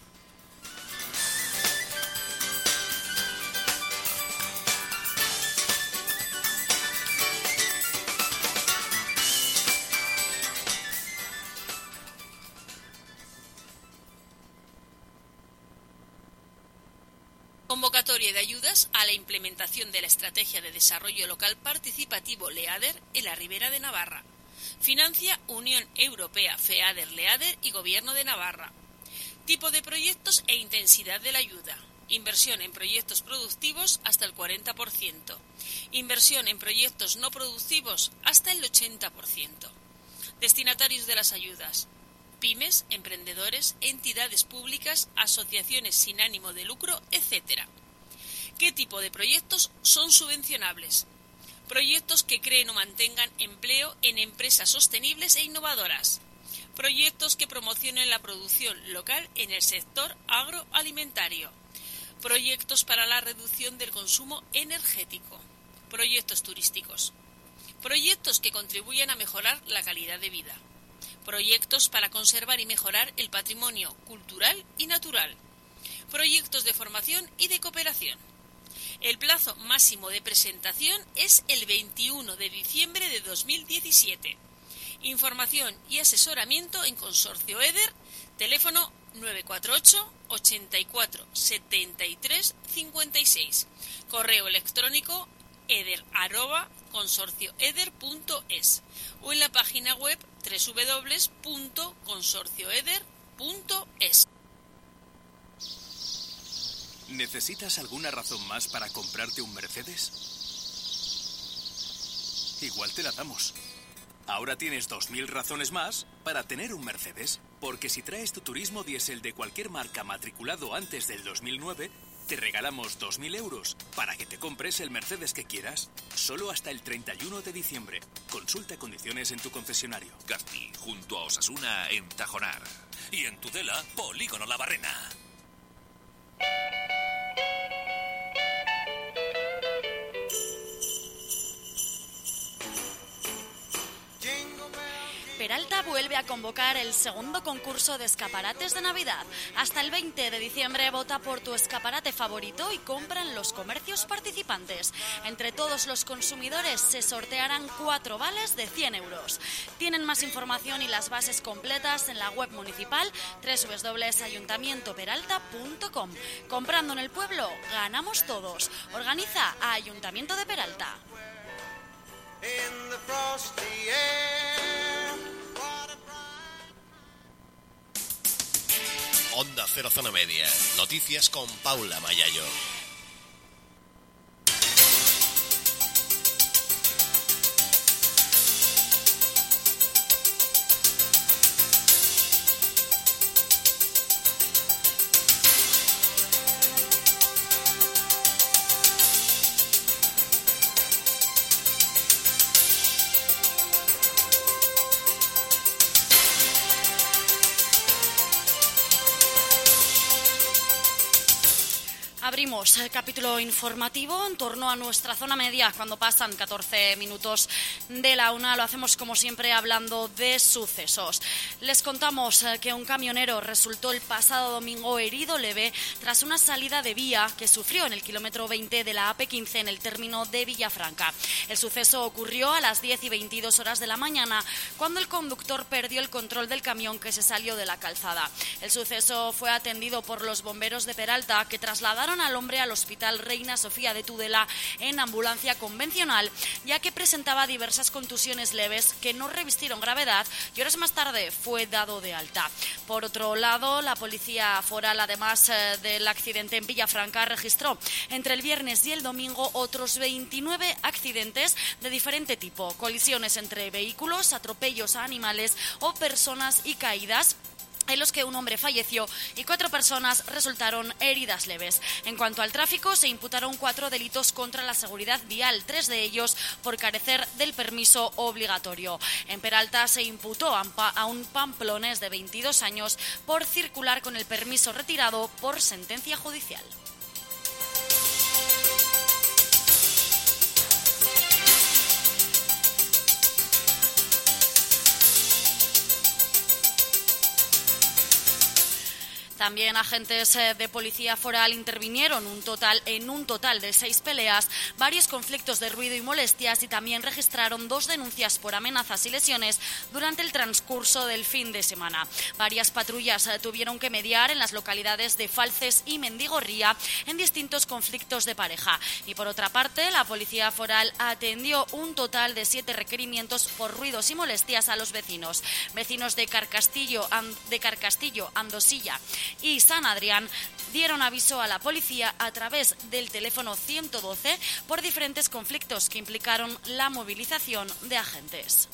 Convocatoria de ayudas a la implementación de la Estrategia de Desarrollo Local Participativo LEADER en la Ribera de Navarra. Financia Unión Europea, FEADER-LEADER y Gobierno de Navarra. Tipo de proyectos e intensidad de la ayuda. Inversión en proyectos productivos hasta el 40%. Inversión en proyectos no productivos hasta el 80%. Destinatarios de las ayudas: pymes, emprendedores, entidades públicas, asociaciones sin ánimo de lucro, etc. ¿Qué tipo de proyectos son subvencionables? Proyectos que creen o mantengan empleo en empresas sostenibles e innovadoras. Proyectos que promocionen la producción local en el sector agroalimentario. Proyectos para la reducción del consumo energético. Proyectos turísticos. Proyectos que contribuyan a mejorar la calidad de vida. Proyectos para conservar y mejorar el patrimonio cultural y natural. Proyectos de formación y de cooperación. El plazo máximo de presentación es el 21 de diciembre de 2017. Información y asesoramiento en Consorcio EDER, teléfono 948 84 73 56, correo electrónico eder@consorcioeder.es o en la página web www.consorcioeder.es. ¿Necesitas alguna razón más para comprarte un Mercedes? Igual te la damos. Ahora tienes 2.000 razones más para tener un Mercedes, porque si traes tu turismo diésel de cualquier marca matriculado antes del 2009, te regalamos 2.000 euros para que te compres el Mercedes que quieras, solo hasta el 31 de diciembre. Consulta condiciones en tu concesionario. Gazti, junto a Osasuna en Tajonar. Y en Tudela, Polígono La Barrena. Peralta vuelve a convocar el segundo concurso de escaparates de Navidad. Hasta el 20 de diciembre vota por tu escaparate favorito y compra en los comercios participantes. Entre todos los consumidores se sortearán 4 vales de 100 euros. Tienen más información y las bases completas en la web municipal www.ayuntamientoperalta.com. Comprando en el pueblo, ganamos todos. Organiza a Ayuntamiento de Peralta. Onda Cero Zona Media. Noticias con Paula Mayayo. Abrimos el capítulo informativo en torno a nuestra zona media cuando pasan 14 minutos de la 1. Lo hacemos como siempre hablando de sucesos. Les contamos que un camionero resultó el pasado domingo herido leve tras una salida de vía que sufrió en el kilómetro 20 de la AP15 en el término de Villafranca. El suceso ocurrió a las 10:22 horas de la mañana cuando el conductor perdió el control del camión que se salió de la calzada. El suceso fue atendido por los bomberos de Peralta, que trasladaron al hombre al Hospital Reina Sofía de Tudela en ambulancia convencional, ya que presentaba diversas contusiones leves que no revistieron gravedad y horas más tarde fue dado de alta. Por otro lado, la policía foral, además del accidente en Villafranca, registró entre el viernes y el domingo otros 29 accidentes de diferente tipo: colisiones entre vehículos, atropellos a animales o personas y caídas, en los que un hombre falleció y 4 personas resultaron heridas leves. En cuanto al tráfico, se imputaron 4 delitos contra la seguridad vial, 3 de ellos por carecer del permiso obligatorio. En Peralta se imputó a un pamplonés de 22 años por circular con el permiso retirado por sentencia judicial. También agentes de policía foral intervinieron en un total de 6 peleas, varios conflictos de ruido y molestias, y también registraron 2 denuncias por amenazas y lesiones durante el transcurso del fin de semana. Varias patrullas tuvieron que mediar en las localidades de Falces y Mendigorría en distintos conflictos de pareja. Y por otra parte, la policía foral atendió un total de 7 requerimientos por ruidos y molestias a los vecinos. Vecinos de Carcastillo, Andosilla y San Adrián dieron aviso a la policía a través del teléfono 112 por diferentes conflictos que implicaron la movilización de agentes.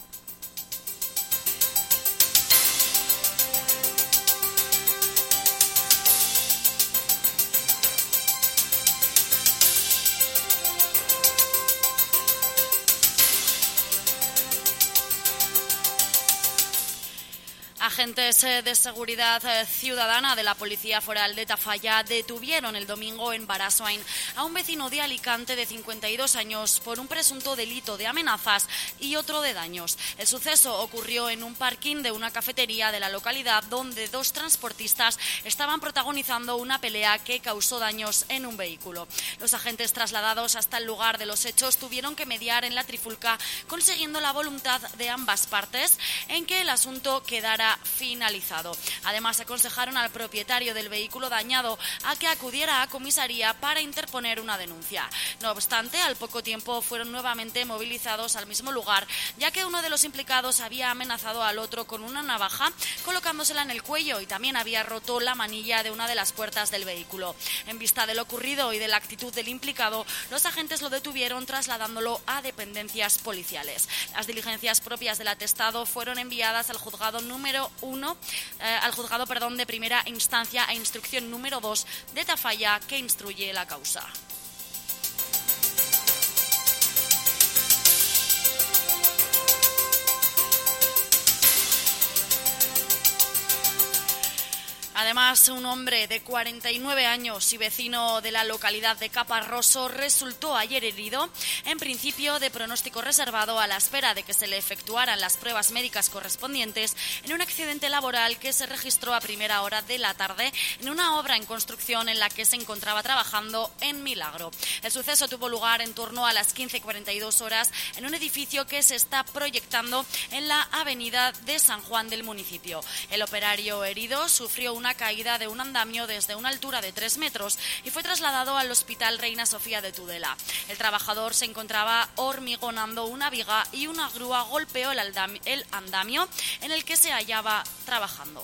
Agentes de seguridad ciudadana de la Policía Foral de Tafalla detuvieron el domingo en Barasoain a un vecino de Alicante de 52 años por un presunto delito de amenazas y otro de daños. El suceso ocurrió en un parking de una cafetería de la localidad, donde 2 transportistas estaban protagonizando una pelea que causó daños en un vehículo. Los agentes trasladados hasta el lugar de los hechos tuvieron que mediar en la trifulca, consiguiendo la voluntad de ambas partes en que el asunto quedara finalizado. Además, aconsejaron al propietario del vehículo dañado a que acudiera a comisaría para interponer una denuncia. No obstante, al poco tiempo fueron nuevamente movilizados al mismo lugar, ya que uno de los implicados había amenazado al otro con una navaja, colocándosela en el cuello, y también había roto la manilla de una de las puertas del vehículo. En vista de lo ocurrido y de la actitud del implicado, los agentes lo detuvieron trasladándolo a dependencias policiales. Las diligencias propias del atestado fueron enviadas al juzgado de primera instancia e instrucción número 2 de Tafalla, que instruye la causa. Además, un hombre de 49 años y vecino de la localidad de Caparroso resultó ayer herido, en principio de pronóstico reservado, a la espera de que se le efectuaran las pruebas médicas correspondientes en un accidente laboral que se registró a primera hora de la tarde en una obra en construcción en la que se encontraba trabajando en Milagro. El suceso tuvo lugar en torno a las 15:42 horas en un edificio que se está proyectando en la avenida de San Juan del municipio. El operario herido sufrió una caída de un andamio desde una altura de 3 metros y fue trasladado al Hospital Reina Sofía de Tudela. El trabajador se encontraba hormigonando una viga y una grúa golpeó el andamio en el que se hallaba trabajando.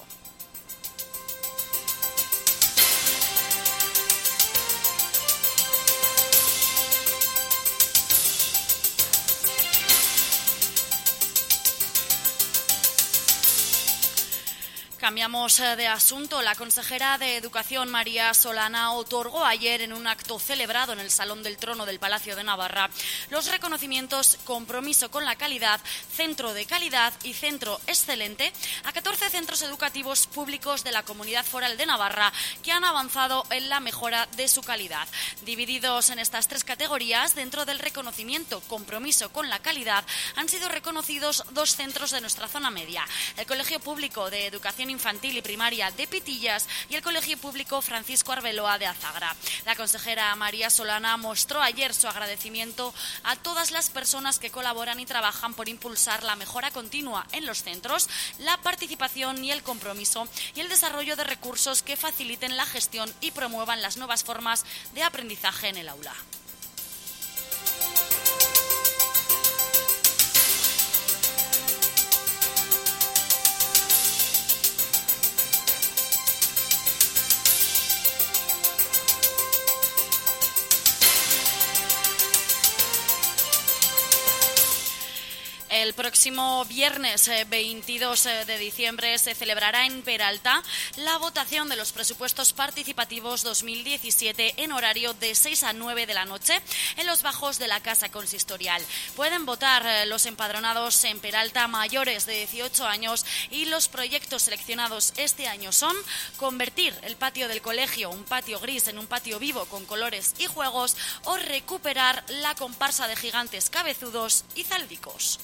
Cambiamos de asunto. La consejera de Educación, María Solana, otorgó ayer en un acto celebrado en el Salón del Trono del Palacio de Navarra los reconocimientos Compromiso con la Calidad, Centro de Calidad y Centro Excelente a 14 centros educativos públicos de la Comunidad Foral de Navarra que han avanzado en la mejora de su calidad. Divididos en estas tres categorías, dentro del reconocimiento Compromiso con la Calidad han sido reconocidos 2 centros de nuestra zona media: el Colegio Público de Educación Infantil y Primaria de Pitillas y el Colegio Público Francisco Arbeloa de Azagra. La consejera María Solana mostró ayer su agradecimiento a todas las personas que colaboran y trabajan por impulsar la mejora continua en los centros, la participación y el compromiso y el desarrollo de recursos que faciliten la gestión y promuevan las nuevas formas de aprendizaje en el aula. El próximo viernes 22 de diciembre se celebrará en Peralta la votación de los presupuestos participativos 2017 en horario de 6 a 9 de la noche en los bajos de la Casa Consistorial. Pueden votar los empadronados en Peralta mayores de 18 años y los proyectos seleccionados este año son convertir el patio del colegio, un patio gris, en un patio vivo con colores y juegos, o recuperar la comparsa de gigantes cabezudos y zaldicos.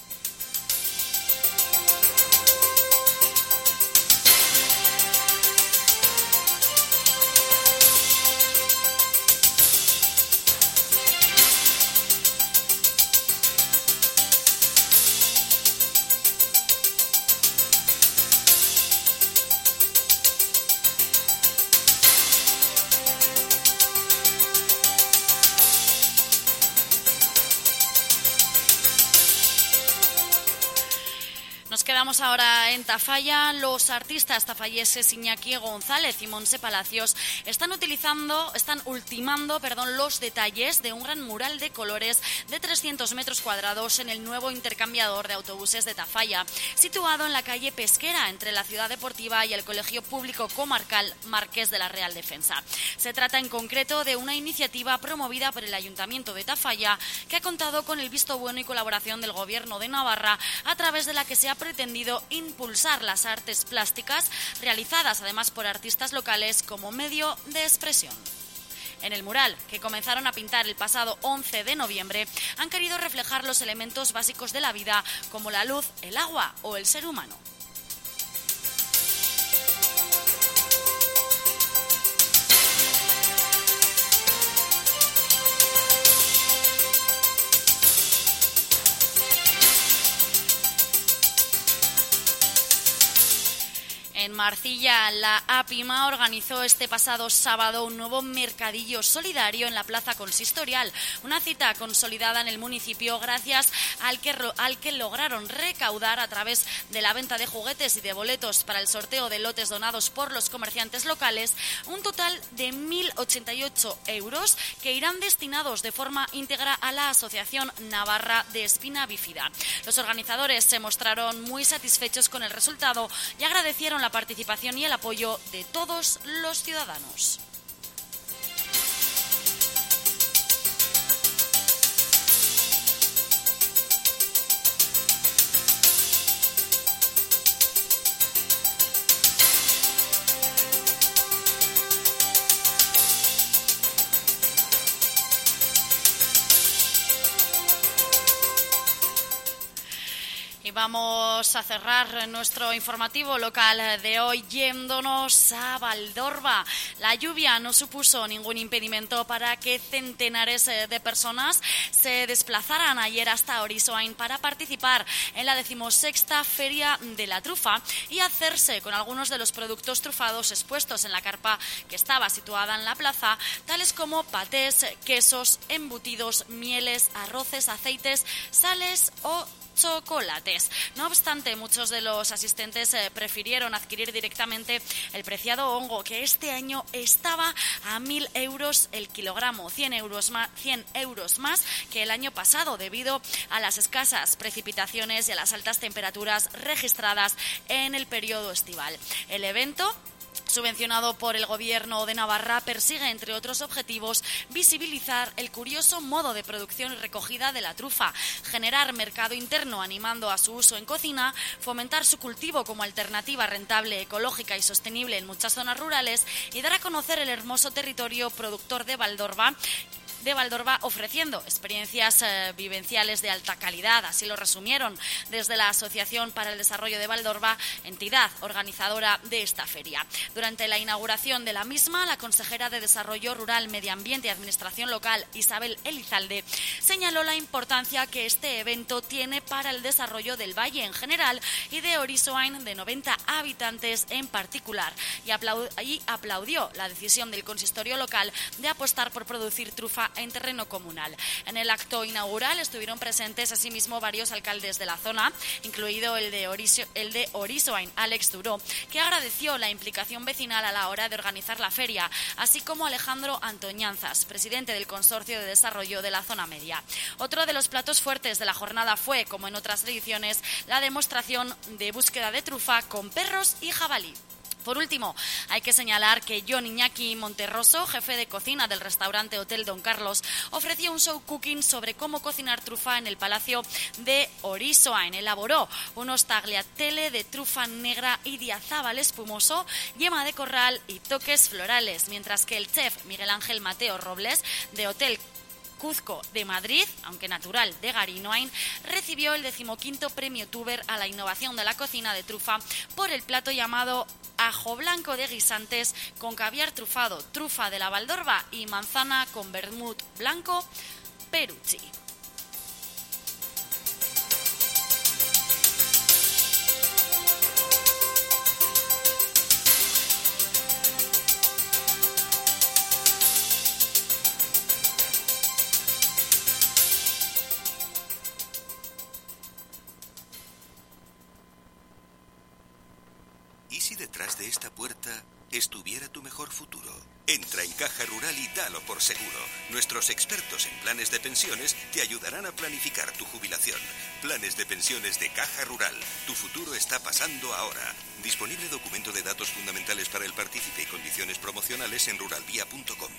Nos quedamos ahora en Tafalla. Los artistas tafalleses Iñaki González y Montse Palacios están ultimando los detalles de un gran mural de colores de 300 metros cuadrados en el nuevo intercambiador de autobuses de Tafalla, situado en la calle Pesquera, entre la Ciudad Deportiva y el Colegio Público Comarcal Marqués de la Real Defensa. Se trata en concreto de una iniciativa promovida por el Ayuntamiento de Tafalla, que ha contado con el visto bueno y colaboración del Gobierno de Navarra, a través de la que se ha pretendido impulsar las artes plásticas, realizadas además por artistas locales como medio de expresión. En el mural, que comenzaron a pintar el pasado 11 de noviembre, han querido reflejar los elementos básicos de la vida, como la luz, el agua o el ser humano. En Marcilla, la APIMA organizó este pasado sábado un nuevo mercadillo solidario en la Plaza Consistorial, una cita consolidada en el municipio gracias al que lograron recaudar, a través de la venta de juguetes y de boletos para el sorteo de lotes donados por los comerciantes locales, un total de 1.088 euros que irán destinados de forma íntegra a la Asociación Navarra de Espina Bífida. Los organizadores se mostraron muy satisfechos con el resultado y agradecieron la participación y el apoyo de todos los ciudadanos. Y vamos a cerrar nuestro informativo local de hoy yéndonos a Valdorba. La lluvia no supuso ningún impedimento para que centenares de personas se desplazaran ayer hasta Orisoain para participar en la 16ª Feria de la Trufa y hacerse con algunos de los productos trufados expuestos en la carpa que estaba situada en la plaza, tales como patés, quesos, embutidos, mieles, arroces, aceites, sales o chocolates. No obstante, muchos de los asistentes prefirieron adquirir directamente el preciado hongo, que este año estaba a 1.000 euros el kilogramo, 100 euros más que el año pasado, debido a las escasas precipitaciones y a las altas temperaturas registradas en el periodo estival. El evento, subvencionado por el Gobierno de Navarra, persigue, entre otros objetivos, visibilizar el curioso modo de producción y recogida de la trufa, generar mercado interno animando a su uso en cocina, fomentar su cultivo como alternativa rentable, ecológica y sostenible en muchas zonas rurales y dar a conocer el hermoso territorio productor de Valdorba, ofreciendo experiencias vivenciales de alta calidad. Así lo resumieron desde la Asociación para el Desarrollo de Valdorba, entidad organizadora de esta feria. Durante la inauguración de la misma, la consejera de Desarrollo Rural, Medio Ambiente y Administración Local, Isabel Elizalde, señaló la importancia que este evento tiene para el desarrollo del valle en general y de Orisoain, de 90 habitantes en particular, y aplaudió la decisión del consistorio local de apostar por producir trufa en terreno comunal. En el acto inaugural estuvieron presentes asimismo varios alcaldes de la zona, incluido el de Orisoain, Alex Duró, que agradeció la implicación vecinal a la hora de organizar la feria, así como Alejandro Antoñanzas, presidente del Consorcio de Desarrollo de la Zona Media. Otro de los platos fuertes de la jornada fue, como en otras ediciones, la demostración de búsqueda de trufa con perros y jabalí. Por último, hay que señalar que John Iñaki Monterroso, jefe de cocina del restaurante Hotel Don Carlos, ofreció un show cooking sobre cómo cocinar trufa en el Palacio de Orisoain. Elaboró unos tagliatelle de trufa negra y diazábal espumoso, yema de corral y toques florales, mientras que el chef Miguel Ángel Mateo Robles, de Hotel Cuzco de Madrid, aunque natural de Garinoain, recibió el 15º premio Tuber a la innovación de la cocina de trufa por el plato llamado ajo blanco de guisantes con caviar trufado, trufa de la Valdorba y manzana con vermut blanco Perucci. ¿Y si detrás de esta puerta estuviera tu mejor futuro? Entra en Caja Rural y dalo por seguro. Nuestros expertos en planes de pensiones te ayudarán a planificar tu jubilación. Planes de pensiones de Caja Rural. Tu futuro está pasando ahora. Disponible documento de datos fundamentales para el partícipe y condiciones promocionales en ruralvía.com.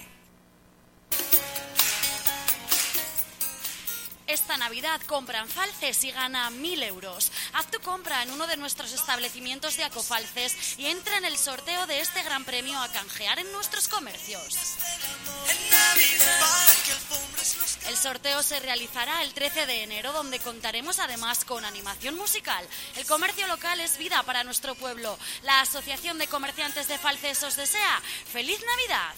Esta Navidad compra en Falces y gana 1.000 euros. Haz tu compra en uno de nuestros establecimientos de Acofalces y entra en el sorteo de este gran premio a canjear en nuestros comercios. El sorteo se realizará el 13 de enero, donde contaremos además con animación musical. El comercio local es vida para nuestro pueblo. La Asociación de Comerciantes de Falces os desea ¡Feliz Navidad!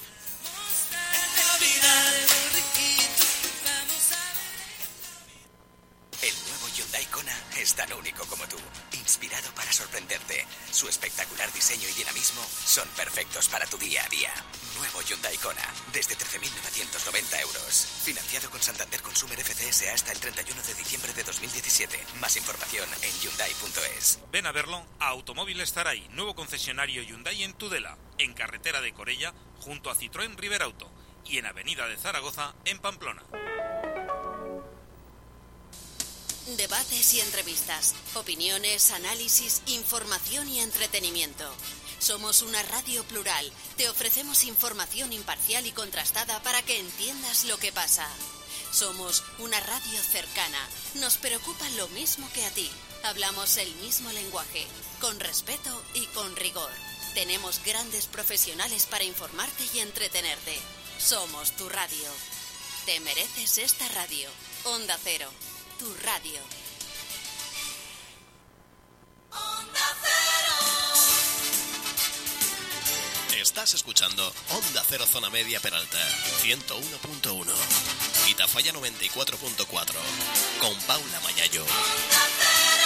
El nuevo Hyundai Kona es tan único como tú, inspirado para sorprenderte. Su espectacular diseño y dinamismo son perfectos para tu día a día. Nuevo Hyundai Kona, desde 13.990 euros. Financiado con Santander Consumer FCS hasta el 31 de diciembre de 2017. Más información en Hyundai.es. Ven a verlo a Automóviles Taray, nuevo concesionario Hyundai en Tudela, en carretera de Corella, junto a Citroën Riberauto, y en avenida de Zaragoza, en Pamplona. Debates y entrevistas, opiniones, análisis, información y entretenimiento. Somos una radio plural. Te ofrecemos información imparcial y contrastada para que entiendas lo que pasa. Somos una radio cercana. Nos preocupa lo mismo que a ti. Hablamos el mismo lenguaje, con respeto y con rigor. Tenemos grandes profesionales para informarte y entretenerte. Somos tu radio. Te mereces esta radio. Onda Cero. Tu radio. Onda Cero. Estás escuchando Onda Cero Zona Media Peralta 101.1 y Tafalla 94.4 con Paula Mayayo. Onda Cero.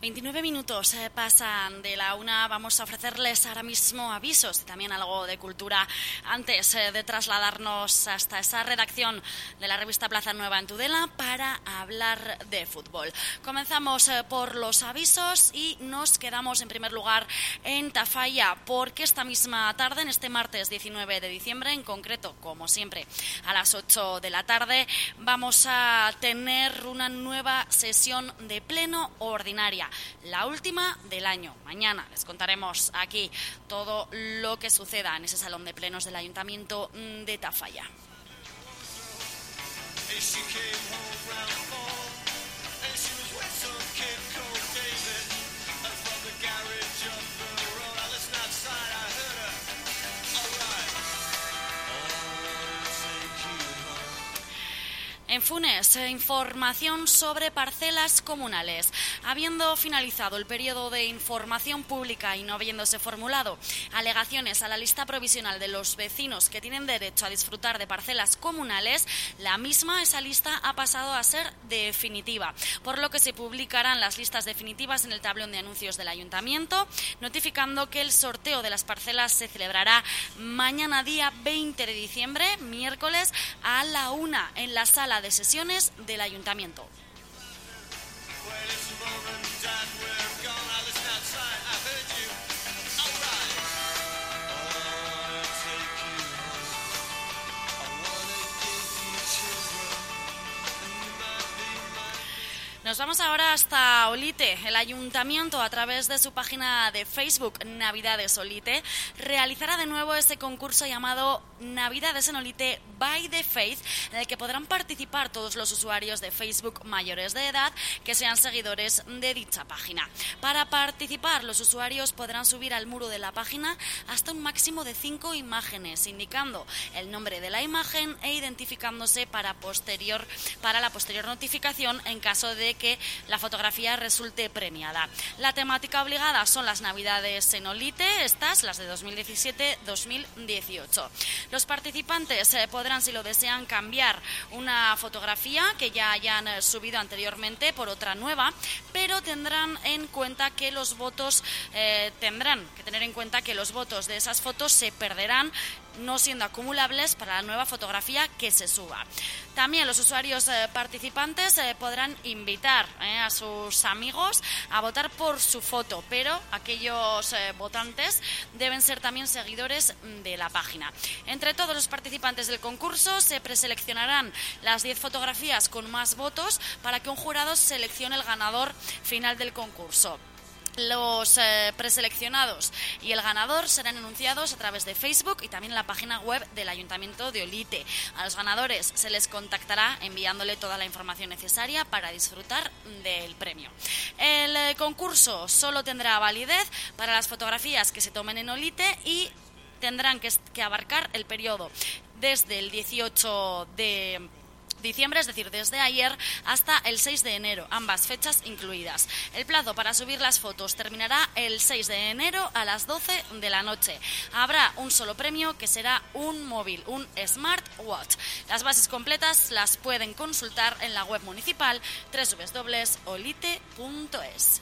29 minutos pasan de la 1. Vamos a ofrecerles ahora mismo avisos y también algo de cultura antes de trasladarnos hasta esa redacción de la revista Plaza Nueva en Tudela para hablar de fútbol. Comenzamos por los avisos y nos quedamos en primer lugar en Tafalla, porque esta misma tarde, en este martes 19 de diciembre, en concreto, como siempre, a las 8 de la tarde, vamos a tener una nueva sesión de pleno ordinaria, la última del año. Mañana les contaremos aquí todo lo que suceda en ese salón de plenos del Ayuntamiento de Tafalla. En Funes, información sobre parcelas comunales. Habiendo finalizado el periodo de información pública y no habiéndose formulado alegaciones a la lista provisional de los vecinos que tienen derecho a disfrutar de parcelas comunales, esa lista ha pasado a ser definitiva, por lo que se publicarán las listas definitivas en el tablón de anuncios del Ayuntamiento, notificando que el sorteo de las parcelas se celebrará mañana día 20 de diciembre, miércoles, a la 1 en la sala de sesiones del Ayuntamiento. Nos vamos ahora hasta Olite. El Ayuntamiento, a través de su página de Facebook, Navidades Olite, realizará de nuevo ese concurso llamado Navidades en Olite by the Faith, en el que podrán participar todos los usuarios de Facebook mayores de edad que sean seguidores de dicha página. Para participar, los usuarios podrán subir al muro de la página hasta un máximo de 5 imágenes, indicando el nombre de la imagen e identificándose para la posterior notificación en caso de que la fotografía resulte premiada. La temática obligada son las Navidades en Olite, las de 2017-2018. Los participantes podrán, si lo desean, cambiar una fotografía que ya hayan subido anteriormente por otra nueva, pero tendrán en cuenta que los votos tendrán que tener en cuenta que los votos de esas fotos se perderán, no siendo acumulables para la nueva fotografía que se suba. También los usuarios participantes podrán invitar a sus amigos a votar por su foto, pero aquellos votantes deben ser también seguidores de la página. Entre todos los participantes del concurso se preseleccionarán las 10 fotografías con más votos para que un jurado seleccione el ganador final del concurso. Los preseleccionados y el ganador serán anunciados a través de Facebook y también en la página web del Ayuntamiento de Olite. A los ganadores se les contactará enviándole toda la información necesaria para disfrutar del premio. El concurso solo tendrá validez para las fotografías que se tomen en Olite y tendrán que abarcar el periodo desde el 18 de diciembre, es decir, desde ayer hasta el 6 de enero, ambas fechas incluidas. El plazo para subir las fotos terminará el 6 de enero a las 12 de la noche. Habrá un solo premio, que será un móvil, un smartwatch. Las bases completas las pueden consultar en la web municipal www.olite.es.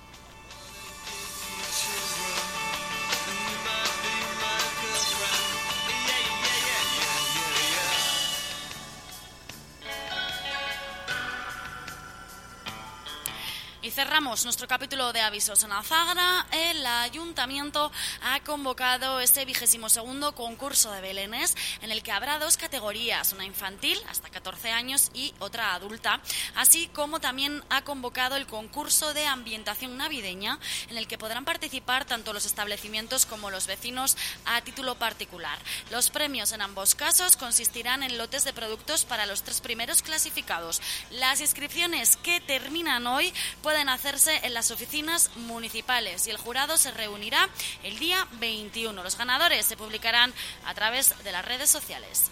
Y cerramos nuestro capítulo de avisos en Azagra. El Ayuntamiento ha convocado este 22º concurso de belenes, en el que habrá 2 categorías, una infantil hasta 14 años y otra adulta, así como también ha convocado el concurso de ambientación navideña, en el que podrán participar tanto los establecimientos como los vecinos a título particular. Los premios en ambos casos consistirán en lotes de productos para los 3 primeros clasificados. Las inscripciones, que terminan hoy, pueden hacerse en las oficinas municipales y el jurado se reunirá el día 21. Los ganadores se publicarán a través de las redes sociales.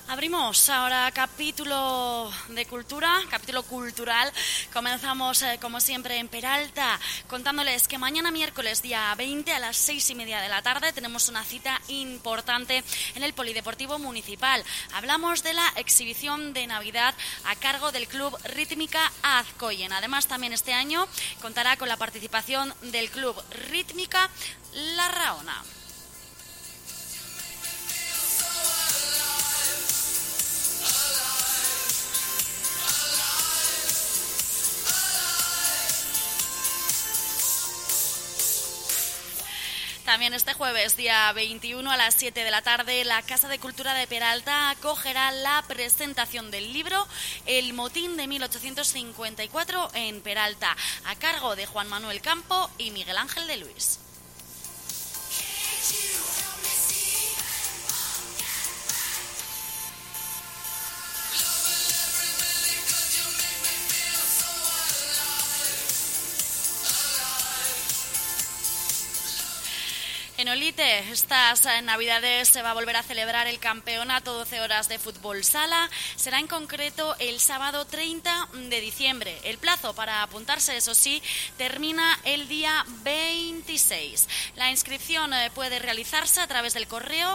Abrimos ahora capítulo de cultura, capítulo cultural. Comenzamos, como siempre, en Peralta, contándoles que mañana miércoles, día 20, a las 6:30 de la tarde, tenemos una cita importante en el Polideportivo Municipal. Hablamos de la exhibición de Navidad a cargo del Club Rítmica Azcoyen. Además, también este año contará con la participación del Club Rítmica La Raona. También este jueves, día 21, a las 7 de la tarde, la Casa de Cultura de Peralta acogerá la presentación del libro El motín de 1854 en Peralta, a cargo de Juan Manuel Campo y Miguel Ángel de Luis. En Olite, estas Navidades se va a volver a celebrar el campeonato 12 horas de fútbol sala. Será en concreto el sábado 30 de diciembre. El plazo para apuntarse, eso sí, termina el día 26. La inscripción puede realizarse a través del correo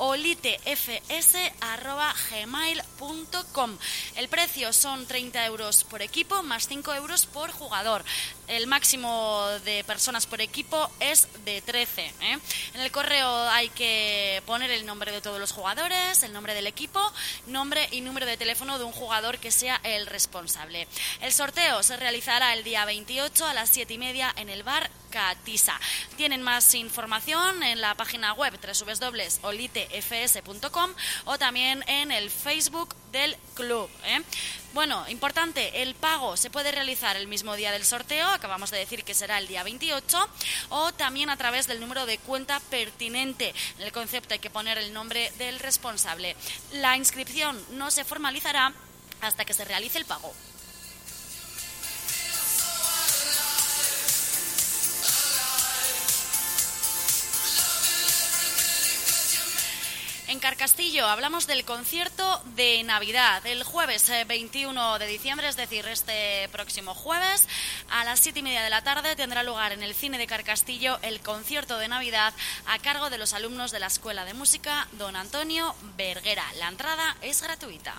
olitefs@gmail.com. El precio son 30 euros por equipo más 5 euros por jugador. El máximo de personas por equipo es de 13. En el correo hay que poner el nombre de todos los jugadores, el nombre del equipo, nombre y número de teléfono de un jugador que sea el responsable. El sorteo se realizará el día 28 a las 7:30 en el bar Catisa. Tienen más información en la página web www.olitefs.com o también en el Facebook del club. Bueno, importante, el pago se puede realizar el mismo día del sorteo, acabamos de decir que será el día 28, o también a través del número de cuenta pertinente. En el concepto hay que poner el nombre del responsable. La inscripción no se formalizará hasta que se realice el pago. En Carcastillo hablamos del concierto de Navidad. El jueves 21 de diciembre, es decir, este próximo jueves, a las 7:30 de la tarde, tendrá lugar en el Cine de Carcastillo el concierto de Navidad a cargo de los alumnos de la Escuela de Música Don Antonio Berguera. La entrada es gratuita.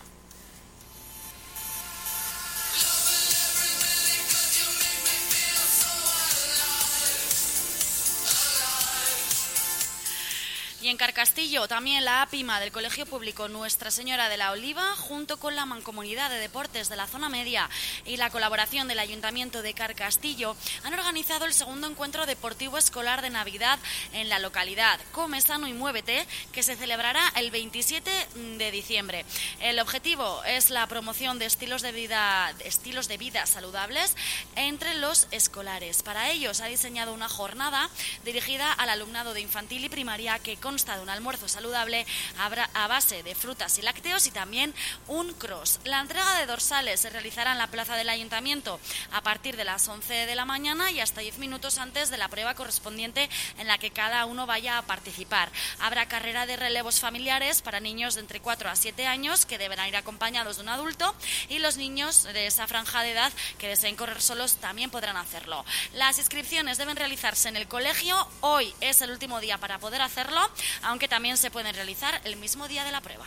Y en Carcastillo también la APIMA del Colegio Público Nuestra Señora de la Oliva, junto con la Mancomunidad de Deportes de la Zona Media y la colaboración del Ayuntamiento de Carcastillo, han organizado el segundo encuentro deportivo escolar de Navidad en la localidad, Come Sano y Muévete, que se celebrará el 27 de diciembre. El objetivo es la promoción de estilos de vida saludables entre los escolares. Para ello se ha diseñado una jornada dirigida al alumnado de infantil y primaria que consta de un almuerzo saludable a base de frutas y lácteos y también un cross. La entrega de dorsales se realizará en la plaza del Ayuntamiento a partir de las 11 de la mañana y hasta 10 minutos antes de la prueba correspondiente en la que cada uno vaya a participar. Habrá carrera de relevos familiares para niños de entre 4 a 7 años que deberán ir acompañados de un adulto, y los niños de esa franja de edad que deseen correr solos también podrán hacerlo. Las inscripciones deben realizarse en el colegio. Hoy es el último día para poder hacerlo, aunque también se pueden realizar el mismo día de la prueba.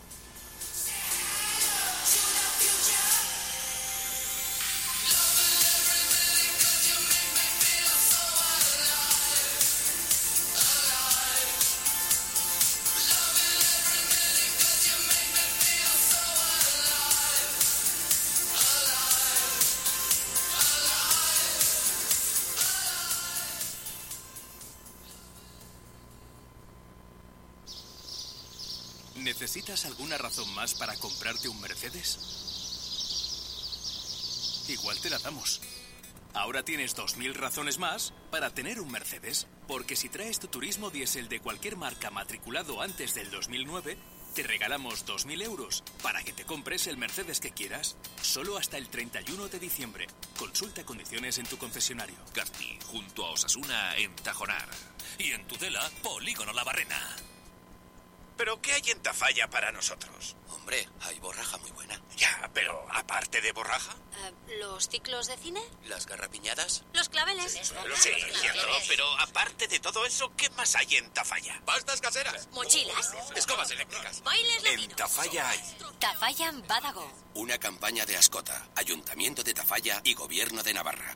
¿Necesitas alguna razón más para comprarte un Mercedes? Igual te la damos. Ahora tienes 2000 razones más para tener un Mercedes, porque si traes tu turismo diésel de cualquier marca matriculado antes del 2009, te regalamos 2000 euros para que te compres el Mercedes que quieras, solo hasta el 31 de diciembre. Consulta condiciones en tu concesionario. Carti, junto a Osasuna en Tajonar. Y en Tudela, Polígono La Barrena. pero ¿qué hay en Tafalla para nosotros? Hombre, hay borraja muy buena. Ya, pero aparte de borraja... ¿Los ciclos de cine? ¿Las garrapiñadas? ¿Los claveles? Sí, cierto, pero aparte de todo eso, ¿qué más hay en Tafalla? Pastas caseras. ¿Mochilas? Escobas eléctricas. ¿Bailes latinos? En Tafalla hay... Tafalla Badago. Una campaña de Ascota, Ayuntamiento de Tafalla y Gobierno de Navarra.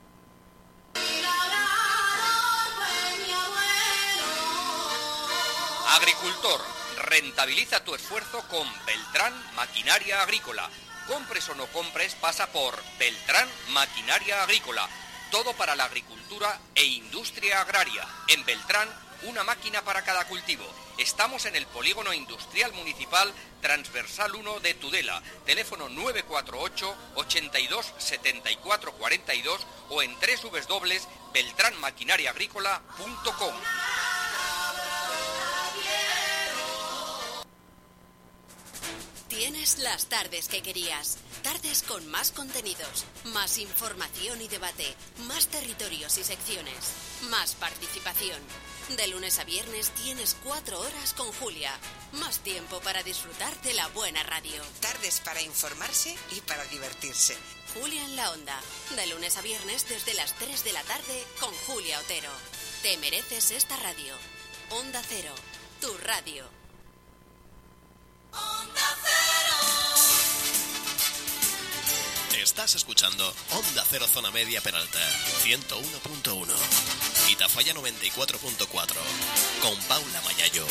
Agricultor, rentabiliza tu esfuerzo con Beltrán Maquinaria Agrícola. Compres o no compres, pasa por Beltrán Maquinaria Agrícola. Todo para la agricultura e industria agraria. En Beltrán, una máquina para cada cultivo. Estamos en el Polígono Industrial Municipal Transversal 1 de Tudela. Teléfono 948 82 74 42 o en www.beltranmaquinariaagrícola.com. Tienes las tardes que querías. Tardes con más contenidos, más información y debate, más territorios y secciones, más participación. De lunes a viernes tienes 4 horas con Julia. Más tiempo para disfrutar de la buena radio. Tardes para informarse y para divertirse. Julia en la Onda. De lunes a viernes desde las 3 de la tarde con Julia Otero. Te mereces esta radio. Onda Cero, tu radio. Estás escuchando Onda Cero Zona Media Peralta 101.1 y Tafalla 94.4 con Paula Mayayo.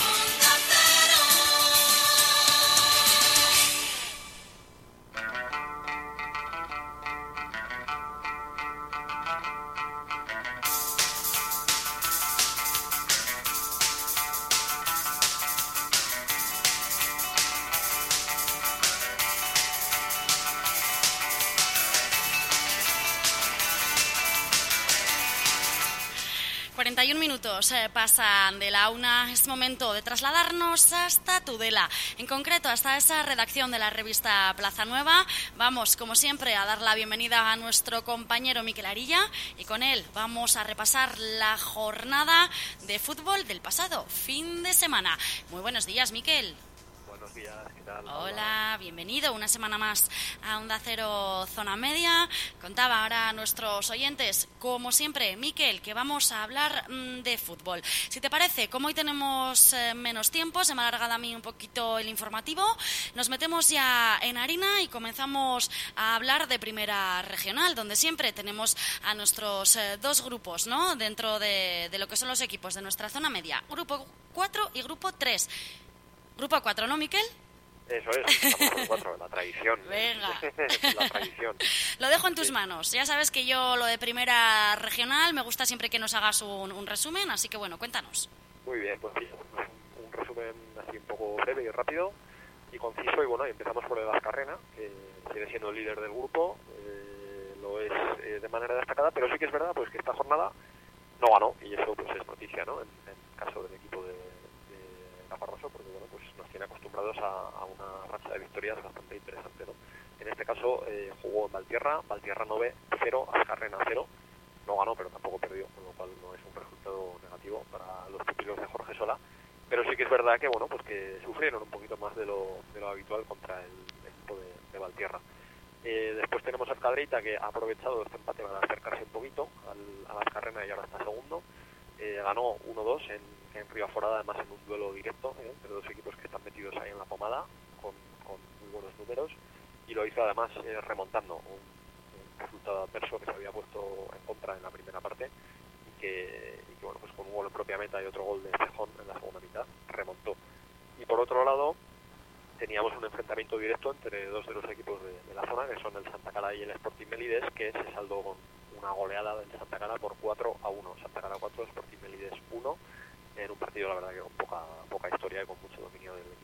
Minutos pasan de la una. Es momento de trasladarnos hasta Tudela, en concreto hasta esa redacción de la revista Plaza Nueva. Vamos, como siempre, a dar la bienvenida a nuestro compañero Miquel Arilla y con él vamos a repasar la jornada de fútbol del pasado fin de semana. Muy buenos días, Miquel. Buenos días, ¿qué tal? Hola, bienvenido una semana más a Onda Cero Zona Media. Contaba ahora a nuestros oyentes, como siempre, Miquel, que vamos a hablar de fútbol. Si te parece, como hoy tenemos menos tiempo, se me ha alargado a mí un poquito el informativo, nos metemos ya en harina y comenzamos a hablar de Primera Regional, donde siempre tenemos a nuestros dos grupos, ¿no?, dentro de lo que son los equipos de nuestra zona media, Grupo 4 y Grupo 3. Grupo 4, ¿no, Miquel? Eso es, estamos en 4, la tradición. Venga. La tradición. Lo dejo en tus manos. Ya sabes que yo lo de Primera Regional me gusta siempre que nos hagas un resumen, así que bueno, cuéntanos. Muy bien, pues sí, un resumen así un poco breve y rápido y conciso. Y bueno, empezamos por el Azcarrena, que sigue siendo el líder del grupo, lo es de manera destacada, pero sí que es verdad pues que esta jornada no ganó, y eso pues es noticia, ¿no?, en caso del equipo de Caparroso, porque bueno, pues nos tiene acostumbrados a una racha de victorias bastante interesante, ¿no? En este caso jugó en Valtierra 9, 0, Azcarrena 0, no ganó pero tampoco perdió, con lo cual no es un resultado negativo para los pupilos de Jorge Sola, pero sí que es verdad que bueno, pues que sufrieron un poquito más de lo habitual contra el equipo de Valtierra. Después tenemos a Escadreita, que ha aprovechado este empate para acercarse un poquito a Azcarrena y ahora está segundo. Ganó 1-2 en Ribaforada, además en un duelo directo entre dos equipos que están metidos ahí en la pomada con muy buenos números, y lo hizo además remontando un resultado adverso que se había puesto en contra en la primera parte y que bueno, pues con un gol en propia meta y otro gol de Cejón en la segunda mitad remontó. Y por otro lado teníamos un enfrentamiento directo entre dos de los equipos de la zona, que son el Santa Clara y el Sporting Melides, que se saldó con una goleada del Santa Clara por 4-1. Santa Clara 4, Sporting Melides 1, en un partido la verdad que con poca historia y con mucho dominio del equipo de Santa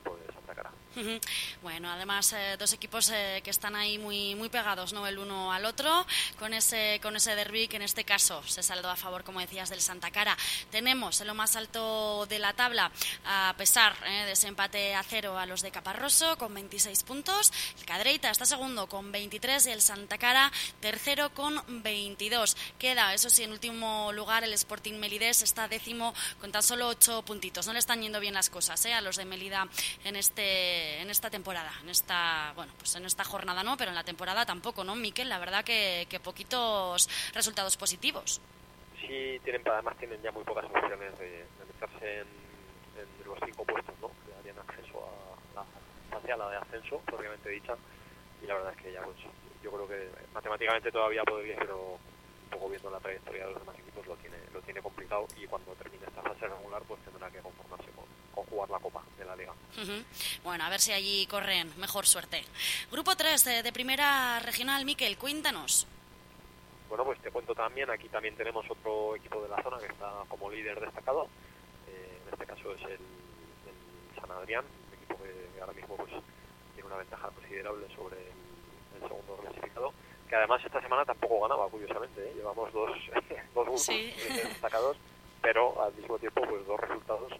Santa Cara. Bueno, además dos equipos que están ahí muy pegados, ¿no?, el uno al otro, con ese derbi que en este caso se saldó a favor, como decías, del Santa Cara. Tenemos en lo más alto de la tabla, a pesar de ese empate a 0, a los de Caparroso con 26 puntos. El Cadreita está segundo con 23 y el Santa Cara tercero con 22. Queda, eso sí, en último lugar el Sporting Melidés, está décimo con tan solo 8 puntitos. No le están yendo bien las cosas a los de Melida en esta temporada, en esta jornada no, pero en la temporada tampoco, ¿no, Miquel? La verdad que poquitos resultados positivos. Sí, además tienen ya muy pocas opciones de meterse en los 5 puestos, ¿no?, que darían acceso hacia la de ascenso, propiamente dicha, y la verdad es que ya, pues, yo creo que matemáticamente todavía podría, pero un poco viendo la trayectoria de los demás equipos lo tiene complicado, y cuando termine esta fase regular pues tendrá que conformarse con jugar la Copa de la Liga. Bueno, a ver si allí corren mejor suerte. Grupo 3 de Primera Regional, Miquel, cuéntanos. Bueno, pues te cuento también, aquí también tenemos otro equipo de la zona que está como líder destacado, en este caso es el San Adrián, un equipo que ahora mismo pues tiene una ventaja considerable sobre el segundo clasificado, que además esta semana tampoco ganaba, curiosamente, llevamos dos grupos destacados, pero al mismo tiempo pues dos resultados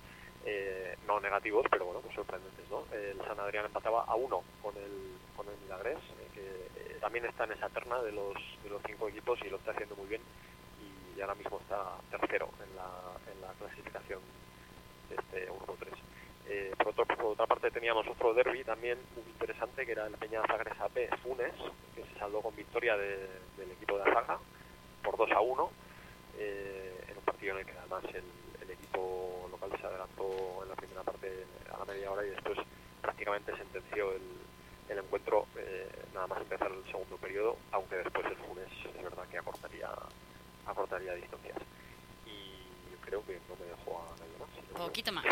no negativos, pero bueno, pues sorprendentes, ¿no? El San Adrián empataba a 1 con el Milagrés, que también está en esa terna de los 5 equipos y lo está haciendo muy bien, y ahora mismo está tercero en la clasificación de este grupo 3. Por otra parte teníamos otro derbi también muy interesante, que era el Peña Zagresa B Funes, que se saldó con victoria del equipo de Azaga por 2-1, en un partido en el que además el equipo local se adelantó en la primera parte a la media hora y después prácticamente sentenció el encuentro nada más empezar el segundo periodo, aunque después el Funes es verdad que acortaría distancias. Y yo creo que no me dejó a nadie más. Poquito más.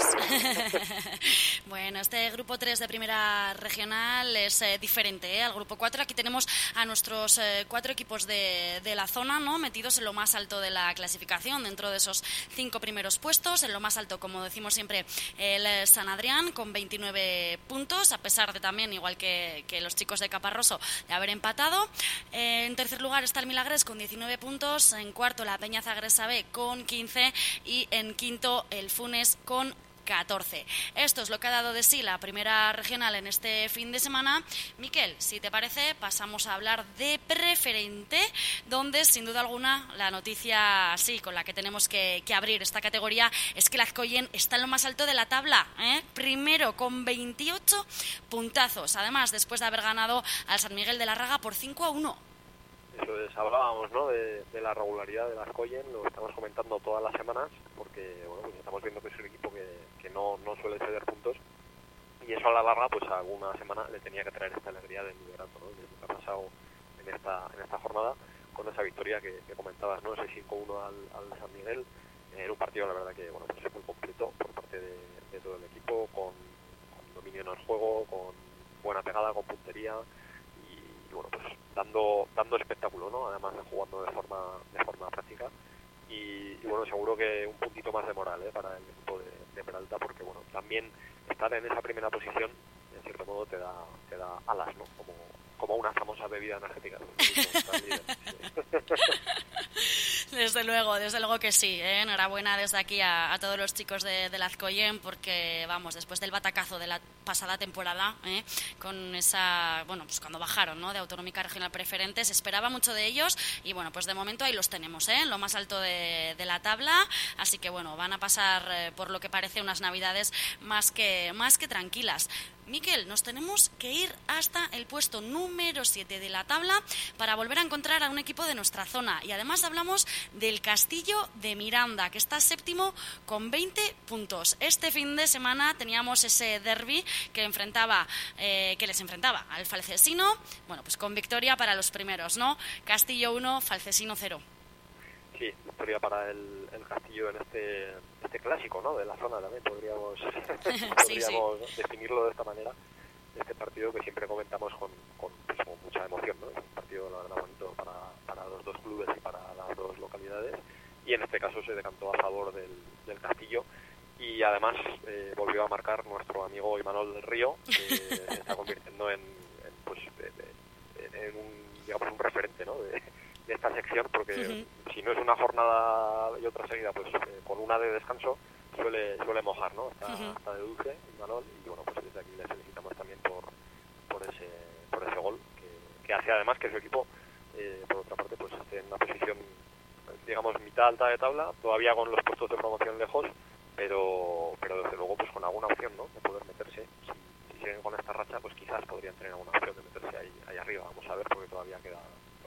Bueno, este grupo 3 de Primera Regional es diferente al grupo 4. Aquí tenemos a nuestros 4 equipos de la zona, ¿no?, metidos en lo más alto de la clasificación, dentro de esos 5 primeros puestos. En lo más alto, como decimos siempre, el San Adrián con 29 puntos, a pesar de también, igual que los chicos de Caparroso, de haber empatado. En tercer lugar está el Milagrés con 19 puntos, en cuarto la Peña Zagresa B con 15 y en quinto el Funes con 14. Esto es lo que ha dado de sí la Primera Regional en este fin de semana. Miquel, si te parece, pasamos a hablar de Preferente, donde sin duda alguna la noticia con la que tenemos que abrir esta categoría es que el Azcoyen está en lo más alto de la tabla, primero con 28 puntazos, además después de haber ganado al San Miguel de la Raga por 5-1. Eso es, hablábamos, ¿no?, de la regularidad del Azcoyen, lo estamos comentando todas las semanas, porque bueno, pues estamos viendo que es un equipo que no suele ceder puntos, y eso a la larga, pues a alguna semana le tenía que traer esta alegría del liderato, ¿no?, lo que ha pasado en esta jornada, con esa victoria que comentabas, ¿no?, ese 5-1 al San Miguel, en un partido, la verdad, que bueno, pues muy completo por parte de todo el equipo, con dominio en el juego, con buena pegada, con puntería, y bueno, pues dando espectáculo, ¿no?, además de jugando de forma práctica, y bueno, seguro que un puntito más de moral para el equipo de Peralta, porque bueno, también estar en esa primera posición en cierto modo te da alas, ¿no?, como una famosa bebida energética. Desde luego que sí, enhorabuena desde aquí a todos los chicos del Azcoyen, porque vamos, después del batacazo de la pasada temporada, con esa, bueno, pues cuando bajaron, ¿no?, de Autonómica Regional Preferente, se esperaba mucho de ellos, y bueno, pues de momento ahí los tenemos, en lo más alto de la tabla, así que bueno, van a pasar por lo que parece unas navidades más que tranquilas. Miquel, nos tenemos que ir hasta el puesto número 7 de la tabla para volver a encontrar a un equipo de nuestra zona. Y además hablamos del Castillo de Miranda, que está séptimo con 20 puntos. Este fin de semana teníamos ese derbi que les enfrentaba al Falcesino. Bueno, pues con victoria para los primeros, ¿no? Castillo 1, Falcesino 0. Sí, victoria para el Castillo en este clásico, ¿no?, de la zona también, podríamos definirlo de esta manera, este partido que siempre comentamos con mucha emoción, ¿no? Es un partido, la verdad, bonito para los dos clubes y para las dos localidades, y en este caso se decantó a favor del Castillo, y además volvió a marcar nuestro amigo Imanol del Río, que se está convirtiendo en un referente, ¿no?, de esta sección, porque si no es una jornada y otra seguida, pues con una de descanso suele mojar, ¿no? Está de dulce Imanol, y bueno, pues desde aquí le felicitamos también por ese gol que hace además que su equipo, por otra parte, pues esté en una posición, digamos, mitad alta de tabla, todavía con los puestos de promoción lejos, pero desde luego pues con alguna opción, ¿no?, de poder meterse. Si siguen con esta racha, pues quizás podrían tener alguna opción de meterse ahí arriba. Vamos a ver, porque todavía queda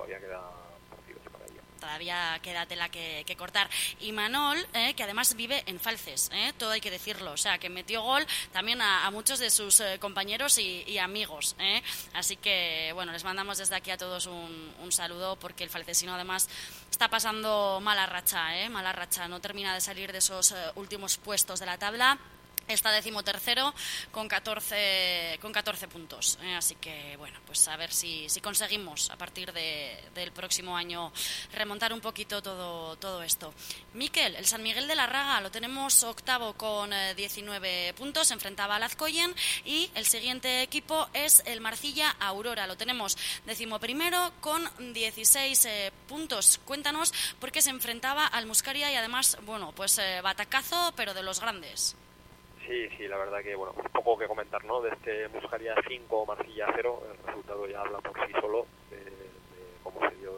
partidos para ello. Todavía queda tela que cortar. Y Manol, que además vive en Falces, todo hay que decirlo, o sea, que metió gol también a muchos de sus compañeros y amigos, así que, bueno, les mandamos desde aquí a todos un saludo, porque el falcesino además está pasando mala racha, no termina de salir de esos últimos puestos de la tabla. Está 13º con 14 puntos. Así que, bueno, pues a ver si conseguimos a partir del próximo año remontar un poquito todo esto. Miquel, el San Miguel de la Raga lo tenemos octavo con 19 puntos, enfrentaba al Azcoyen, y el siguiente equipo es el Marcilla Aurora. Lo tenemos 11º con 16 puntos. Cuéntanos por qué se enfrentaba al Muscaria y además, bueno, pues batacazo, pero de los grandes. Sí, la verdad que, bueno, poco que comentar, ¿no?, de este Muscaria 5, Marcilla 0, el resultado ya habla por sí solo de cómo se dio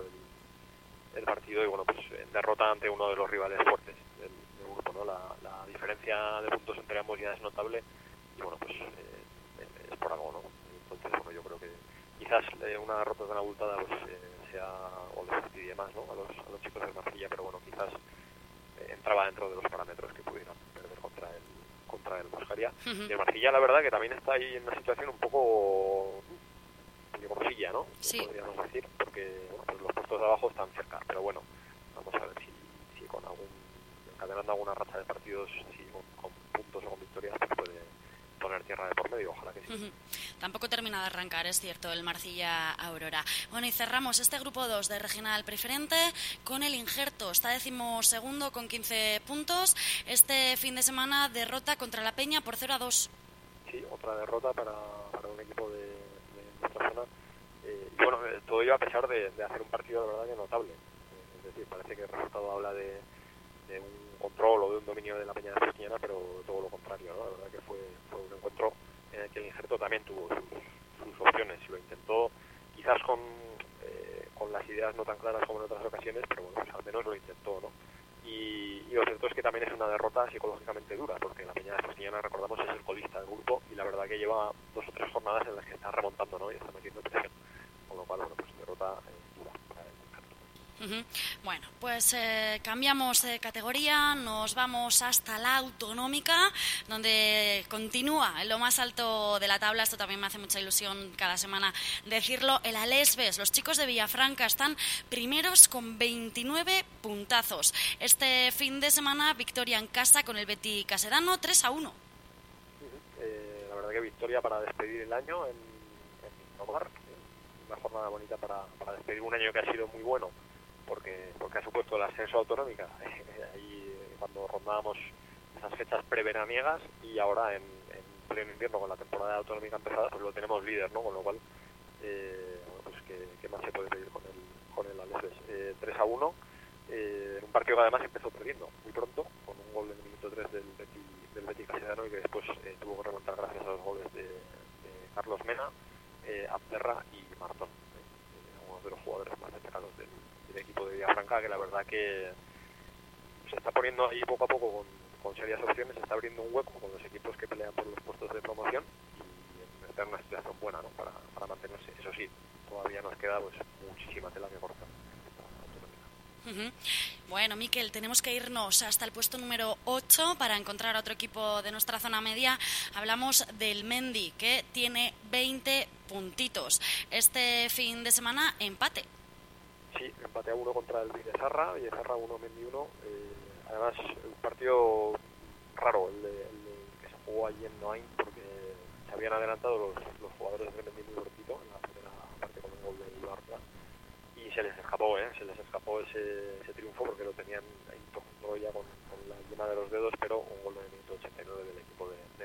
el partido, y bueno, pues derrota ante uno de los rivales fuertes del grupo, ¿no? La diferencia de puntos entre ambos ya es notable, y bueno, pues es por algo, ¿no? Entonces, bueno, yo creo que quizás una derrota tan abultada pues sea, o les fastidie más, ¿no?, a los chicos del Marcilla, pero bueno, quizás entraba dentro de los parámetros que pudieran perder contra el Muscaria. Y el Marcilla, la verdad, que también está ahí en una situación un poco peligrosilla, ¿no? Sí. Podríamos decir, porque bueno, pues los puestos de abajo están cerca, pero bueno, vamos a ver si con encadenando alguna racha de partidos, si con puntos o con victorias, pues puede poner tierra de por medio, ojalá que sí. Tampoco termina de arrancar, es cierto, el Marcilla Aurora. Bueno, y cerramos este grupo 2 de Regional Preferente con el Injerto. Está 12º con 15 puntos. Este fin de semana derrota contra la Peña por 0-2. Sí, otra derrota para un equipo de nuestra zona. Y bueno, todo ello a pesar de hacer un partido de verdad que notable. Es decir, parece que el resultado habla de un control o de un dominio de la Peña de Fresquiana, pero todo lo contrario, ¿no? La verdad que fue un encuentro en el que el Injerto también tuvo sus opciones, y lo intentó quizás con las ideas no tan claras como en otras ocasiones, pero bueno, pues al menos lo intentó, ¿no? Y lo cierto es que también es una derrota psicológicamente dura, porque la Peña de Fresquiana, recordamos, es el colista del grupo, y la verdad que lleva 2 o 3 jornadas en las que está remontando, ¿no?, y está metiendo presión, con lo cual, bueno, pues derrota dura para el Injerto. Bueno, pues cambiamos de categoría, nos vamos hasta la autonómica, donde continúa en lo más alto de la tabla. Esto también me hace mucha ilusión cada semana decirlo. El Alesves, los chicos de Villafranca, están primeros con 29 puntazos. Este fin de semana, victoria en casa con el Betis Casedano, 3-1. La verdad que victoria para despedir el año en Omar. Una jornada bonita para despedir un año que ha sido muy bueno, porque ha supuesto el ascenso autonómica ahí cuando rondábamos esas fechas preveraniegas, y ahora en pleno invierno, con la temporada autonómica empezada, pues lo tenemos líder, ¿no? Con lo cual, pues ¿qué más se puede pedir con el Alesves? 3-1, un partido que además empezó perdiendo muy pronto, con un gol en el minuto 3 del Betis Casedano, y que después tuvo que remontar gracias a los goles de Carlos Mena, Abderra y Martón, algunos de los jugadores más destacados del equipo de Villafranca, que la verdad que se está poniendo ahí poco a poco con serias opciones, se está abriendo un hueco con los equipos que pelean por los puestos de promoción, y está en una situación buena, ¿no?, para mantenerse. Eso sí, todavía nos queda pues muchísima tela que cortar. Bueno, Miquel, tenemos que irnos hasta el puesto número 8 para encontrar a otro equipo de nuestra zona media. Hablamos del Mendi, que tiene 20 puntitos. Este fin de semana, empate. Sí, empate a 1 contra el Villesarra 1, Mendi 1. Además, un partido raro, el que se jugó allí en Noain, porque se habían adelantado los jugadores del Mendi muy cortito en la primera parte con un gol de Ibarra, y se les escapó ese triunfo, porque lo tenían ahí tocando ya con la yema de los dedos, pero un gol de minuto 80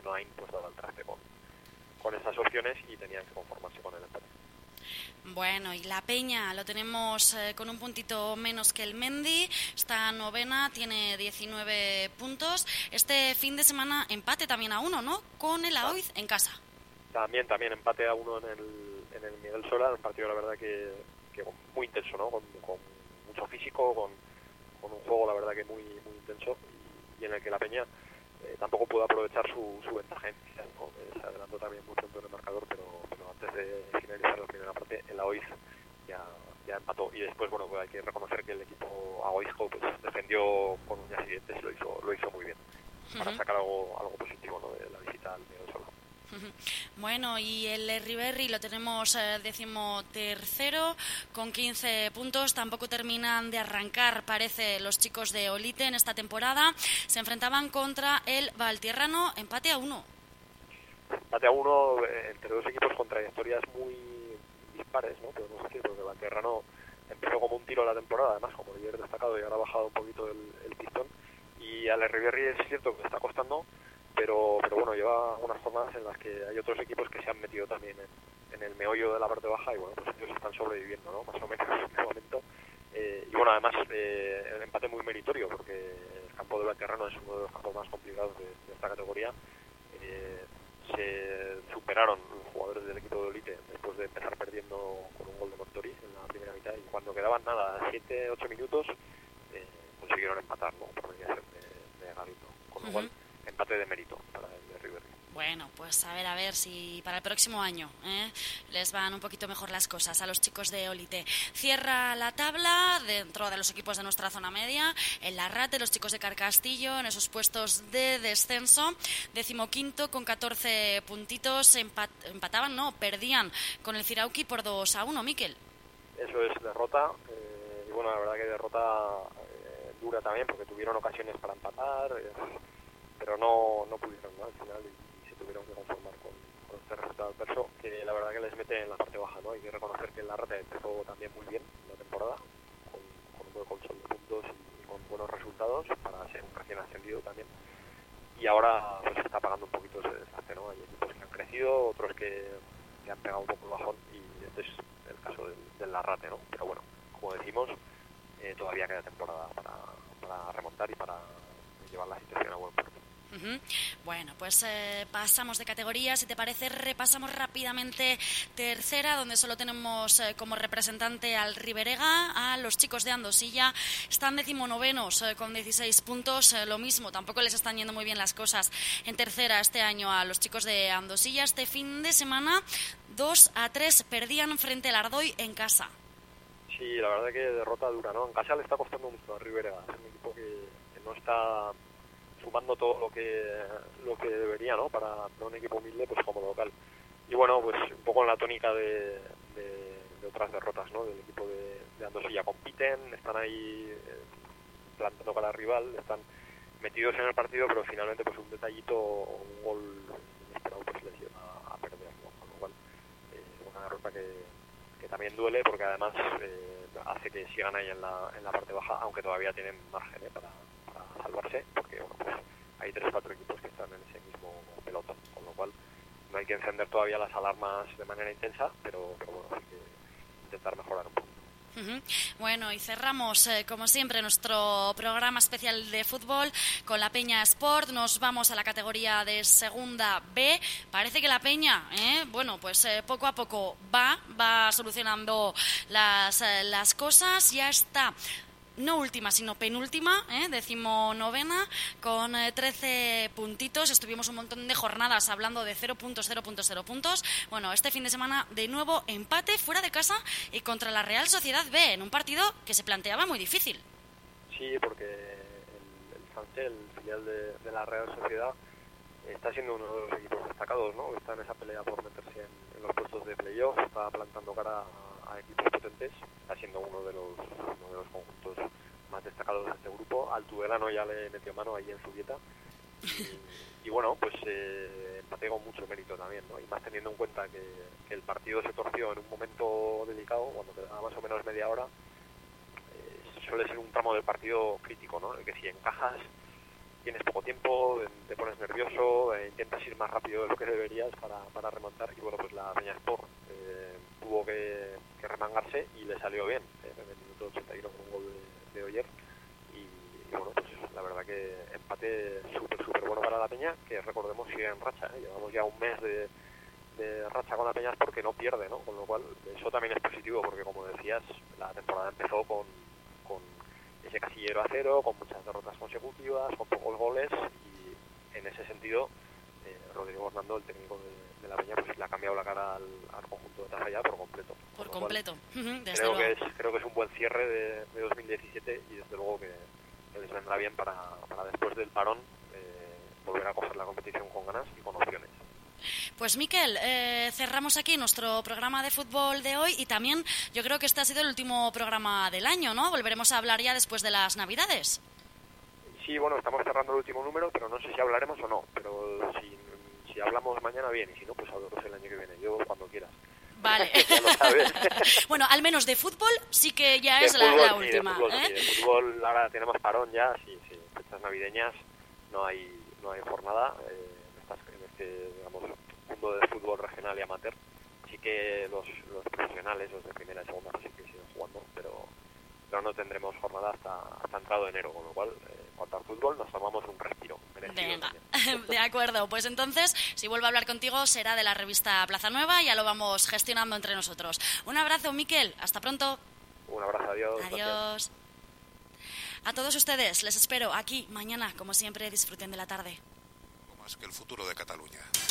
Noain pues daba el traste con esas opciones y tenían que conformarse con el empate. Bueno, y la Peña lo tenemos con un puntito menos que el Mendy, está novena, tiene 19 puntos. Este fin de semana empate también a 1, ¿no? Con el Aoiz en casa. También empate a 1 en el Miguel Sola, un partido la verdad que muy intenso, ¿no? Con mucho físico, con un juego la verdad que muy intenso y en el que la Peña tampoco pudo aprovechar su ventaja inicial, ¿no? Se adelantó también muy pronto en el marcador, pero antes de finalizar la primera parte el Aoiz ya empató y después bueno pues hay que reconocer que el equipo aoizco pues defendió con uñas y dientes, lo hizo muy bien para sacar algo positivo, ¿no? De la visita al Miguel Sola. Bueno, y el Erriberri lo tenemos 13º con 15 puntos. Tampoco terminan de arrancar, parece, los chicos de Olite en esta temporada. Se enfrentaban contra el Valtierrano, empate a 1. Empate a 1 entre dos equipos con trayectorias muy dispares, ¿no? Podemos decir, porque el Valtierrano empezó como un tiro la temporada, además como líder destacado y ahora ha bajado un poquito el pistón. Y al Erriberri es cierto que le está costando, pero bueno, lleva unas jornadas en las que hay otros equipos que se han metido también en el meollo de la parte baja y bueno, pues ellos están sobreviviendo, ¿no? Más o menos en este momento. Y bueno, además el empate muy meritorio porque el campo del Valtierrano es uno de los campos más complicados de esta categoría. Se superaron los jugadores del equipo de Olite después de empezar perdiendo con un gol de Montori en la primera mitad y cuando quedaban 7-8 minutos consiguieron empatar, ¿no? Por mediación de Galindo, con lo cual empate de mérito para el River. Bueno, pues a ver si para el próximo año les van un poquito mejor las cosas a los chicos de Olite. Cierra la tabla dentro de los equipos de nuestra zona media, el Larrate, los chicos de Carcastillo en esos puestos de descenso, 15º con 14 puntitos, perdían con el Cirauqui por 2-1, Miquel. Eso es derrota, y bueno, la verdad que derrota dura también porque tuvieron ocasiones para empatar, pero no pudieron, ¿no? Al final y se tuvieron que conformar con este resultado adverso que la verdad que les mete en la parte baja, ¿no? Hay que reconocer que el Larrate empezó también muy bien la temporada con un buen colchón de puntos y con buenos resultados para ser un recién ascendido también y ahora pues está pagando un poquito ese desgaste, ¿no? Hay equipos que han crecido, otros que han pegado un poco el bajón y este es el caso del Larrate, ¿no? Pero bueno, como decimos, todavía queda temporada para remontar y para llevar la situación a buen puerto. Bueno, pues pasamos de categoría. Si te parece, repasamos rápidamente tercera, donde solo tenemos como representante al Riberega, a los chicos de Andosilla. Están 19º con 16 puntos, lo mismo, tampoco les están yendo muy bien las cosas en tercera este año a los chicos de Andosilla. Este fin de semana 2-3 perdían frente al Ardoy en casa. Sí, la verdad que derrota dura, ¿no? En casa le está costando mucho a Riberega, es un equipo que no está sumando todo lo que debería, ¿no? Para un equipo humilde pues como local. Y bueno, pues un poco en la tónica de otras derrotas, ¿no? Del equipo de Andosilla. Compiten, están ahí plantando cara al rival, están metidos en el partido, pero finalmente pues un detallito o un gol inesperado pues les lleva a perder, ¿no? Con lo cual una derrota que también duele porque además hace que sigan ahí en la parte baja, aunque todavía tienen margen para salvarse, porque bueno, pues hay 3-4 equipos que están en ese mismo pelotón, con lo cual no hay que encender todavía las alarmas de manera intensa, pero bueno, hay que intentar mejorar un poco. Bueno, y cerramos, como siempre, nuestro programa especial de fútbol con la Peña Sport. Nos vamos a la categoría de Segunda B. Parece que la Peña, bueno, pues poco a poco va solucionando las cosas. Ya está. No última, sino penúltima, 19ª, con 13 puntitos. Estuvimos un montón de jornadas hablando de 0 puntos. Bueno, este fin de semana, de nuevo, empate fuera de casa y contra la Real Sociedad B, en un partido que se planteaba muy difícil. Sí, porque el Sánchez, el filial de la Real Sociedad, está siendo uno de los equipos destacados, ¿no? Está en esa pelea por meterse en los puestos de playoff, está plantando cara a equipos potentes, está siendo uno de los conjuntos más destacados de este grupo. Al Tudelano ya le metió mano ahí en su dieta y bueno, pues empate con mucho mérito también, ¿no? Y más teniendo en cuenta que el partido se torció en un momento delicado, cuando quedaba más o menos media hora. Suele ser un tramo del partido crítico, ¿no? El que si encajas tienes poco tiempo, te pones nervioso, intentas ir más rápido de lo que deberías para remontar, y bueno, pues la Peña Sport tuvo que remangarse y le salió bien, en el minuto 81 con un gol de Oyer, y bueno, pues la verdad que empate súper bueno para la Peña, que recordemos sigue en racha, llevamos ya un mes de racha con la Peña Sport que no pierde, ¿no? Con lo cual eso también es positivo, porque como decías, la temporada empezó con ese casillero a cero, con muchas derrotas consecutivas, con pocos goles, y en ese sentido Rodrigo Hernando, el técnico de la Peña, pues le ha cambiado la cara al conjunto de Tafalla por completo. Por completo. Creo que es un buen cierre de 2017, y desde luego que les vendrá bien para después del parón volver a coger la competición con ganas y con opciones. Pues Miquel, cerramos aquí nuestro programa de fútbol de hoy, y también yo creo que este ha sido el último programa del año, ¿no? Volveremos a hablar ya después de las Navidades. Sí, bueno, estamos cerrando el último número, pero no sé si hablaremos o no, pero si hablamos mañana bien, y si no, pues hablaremos el año que viene, yo cuando quieras. Vale. Ya lo sabes. Bueno, al menos de fútbol sí que ya es fútbol, la última. De fútbol, de fútbol ahora tenemos parón ya, sí, fechas navideñas, no hay jornada en este, digamos, mundo de fútbol regional y amateur. Sí que los profesionales, los de primera y segunda, sí que siguen jugando, pero no tendremos jornada hasta entrado enero, con lo cual, en cuanto al fútbol, nos tomamos un respiro. Venga, de acuerdo. Pues entonces, si vuelvo a hablar contigo, será de la revista Plaza Nueva, ya lo vamos gestionando entre nosotros. Un abrazo, Miquel. Hasta pronto. Un abrazo, adiós. Adiós. A todos ustedes, les espero aquí mañana, como siempre, disfruten de la tarde. Más que el futuro de Cataluña.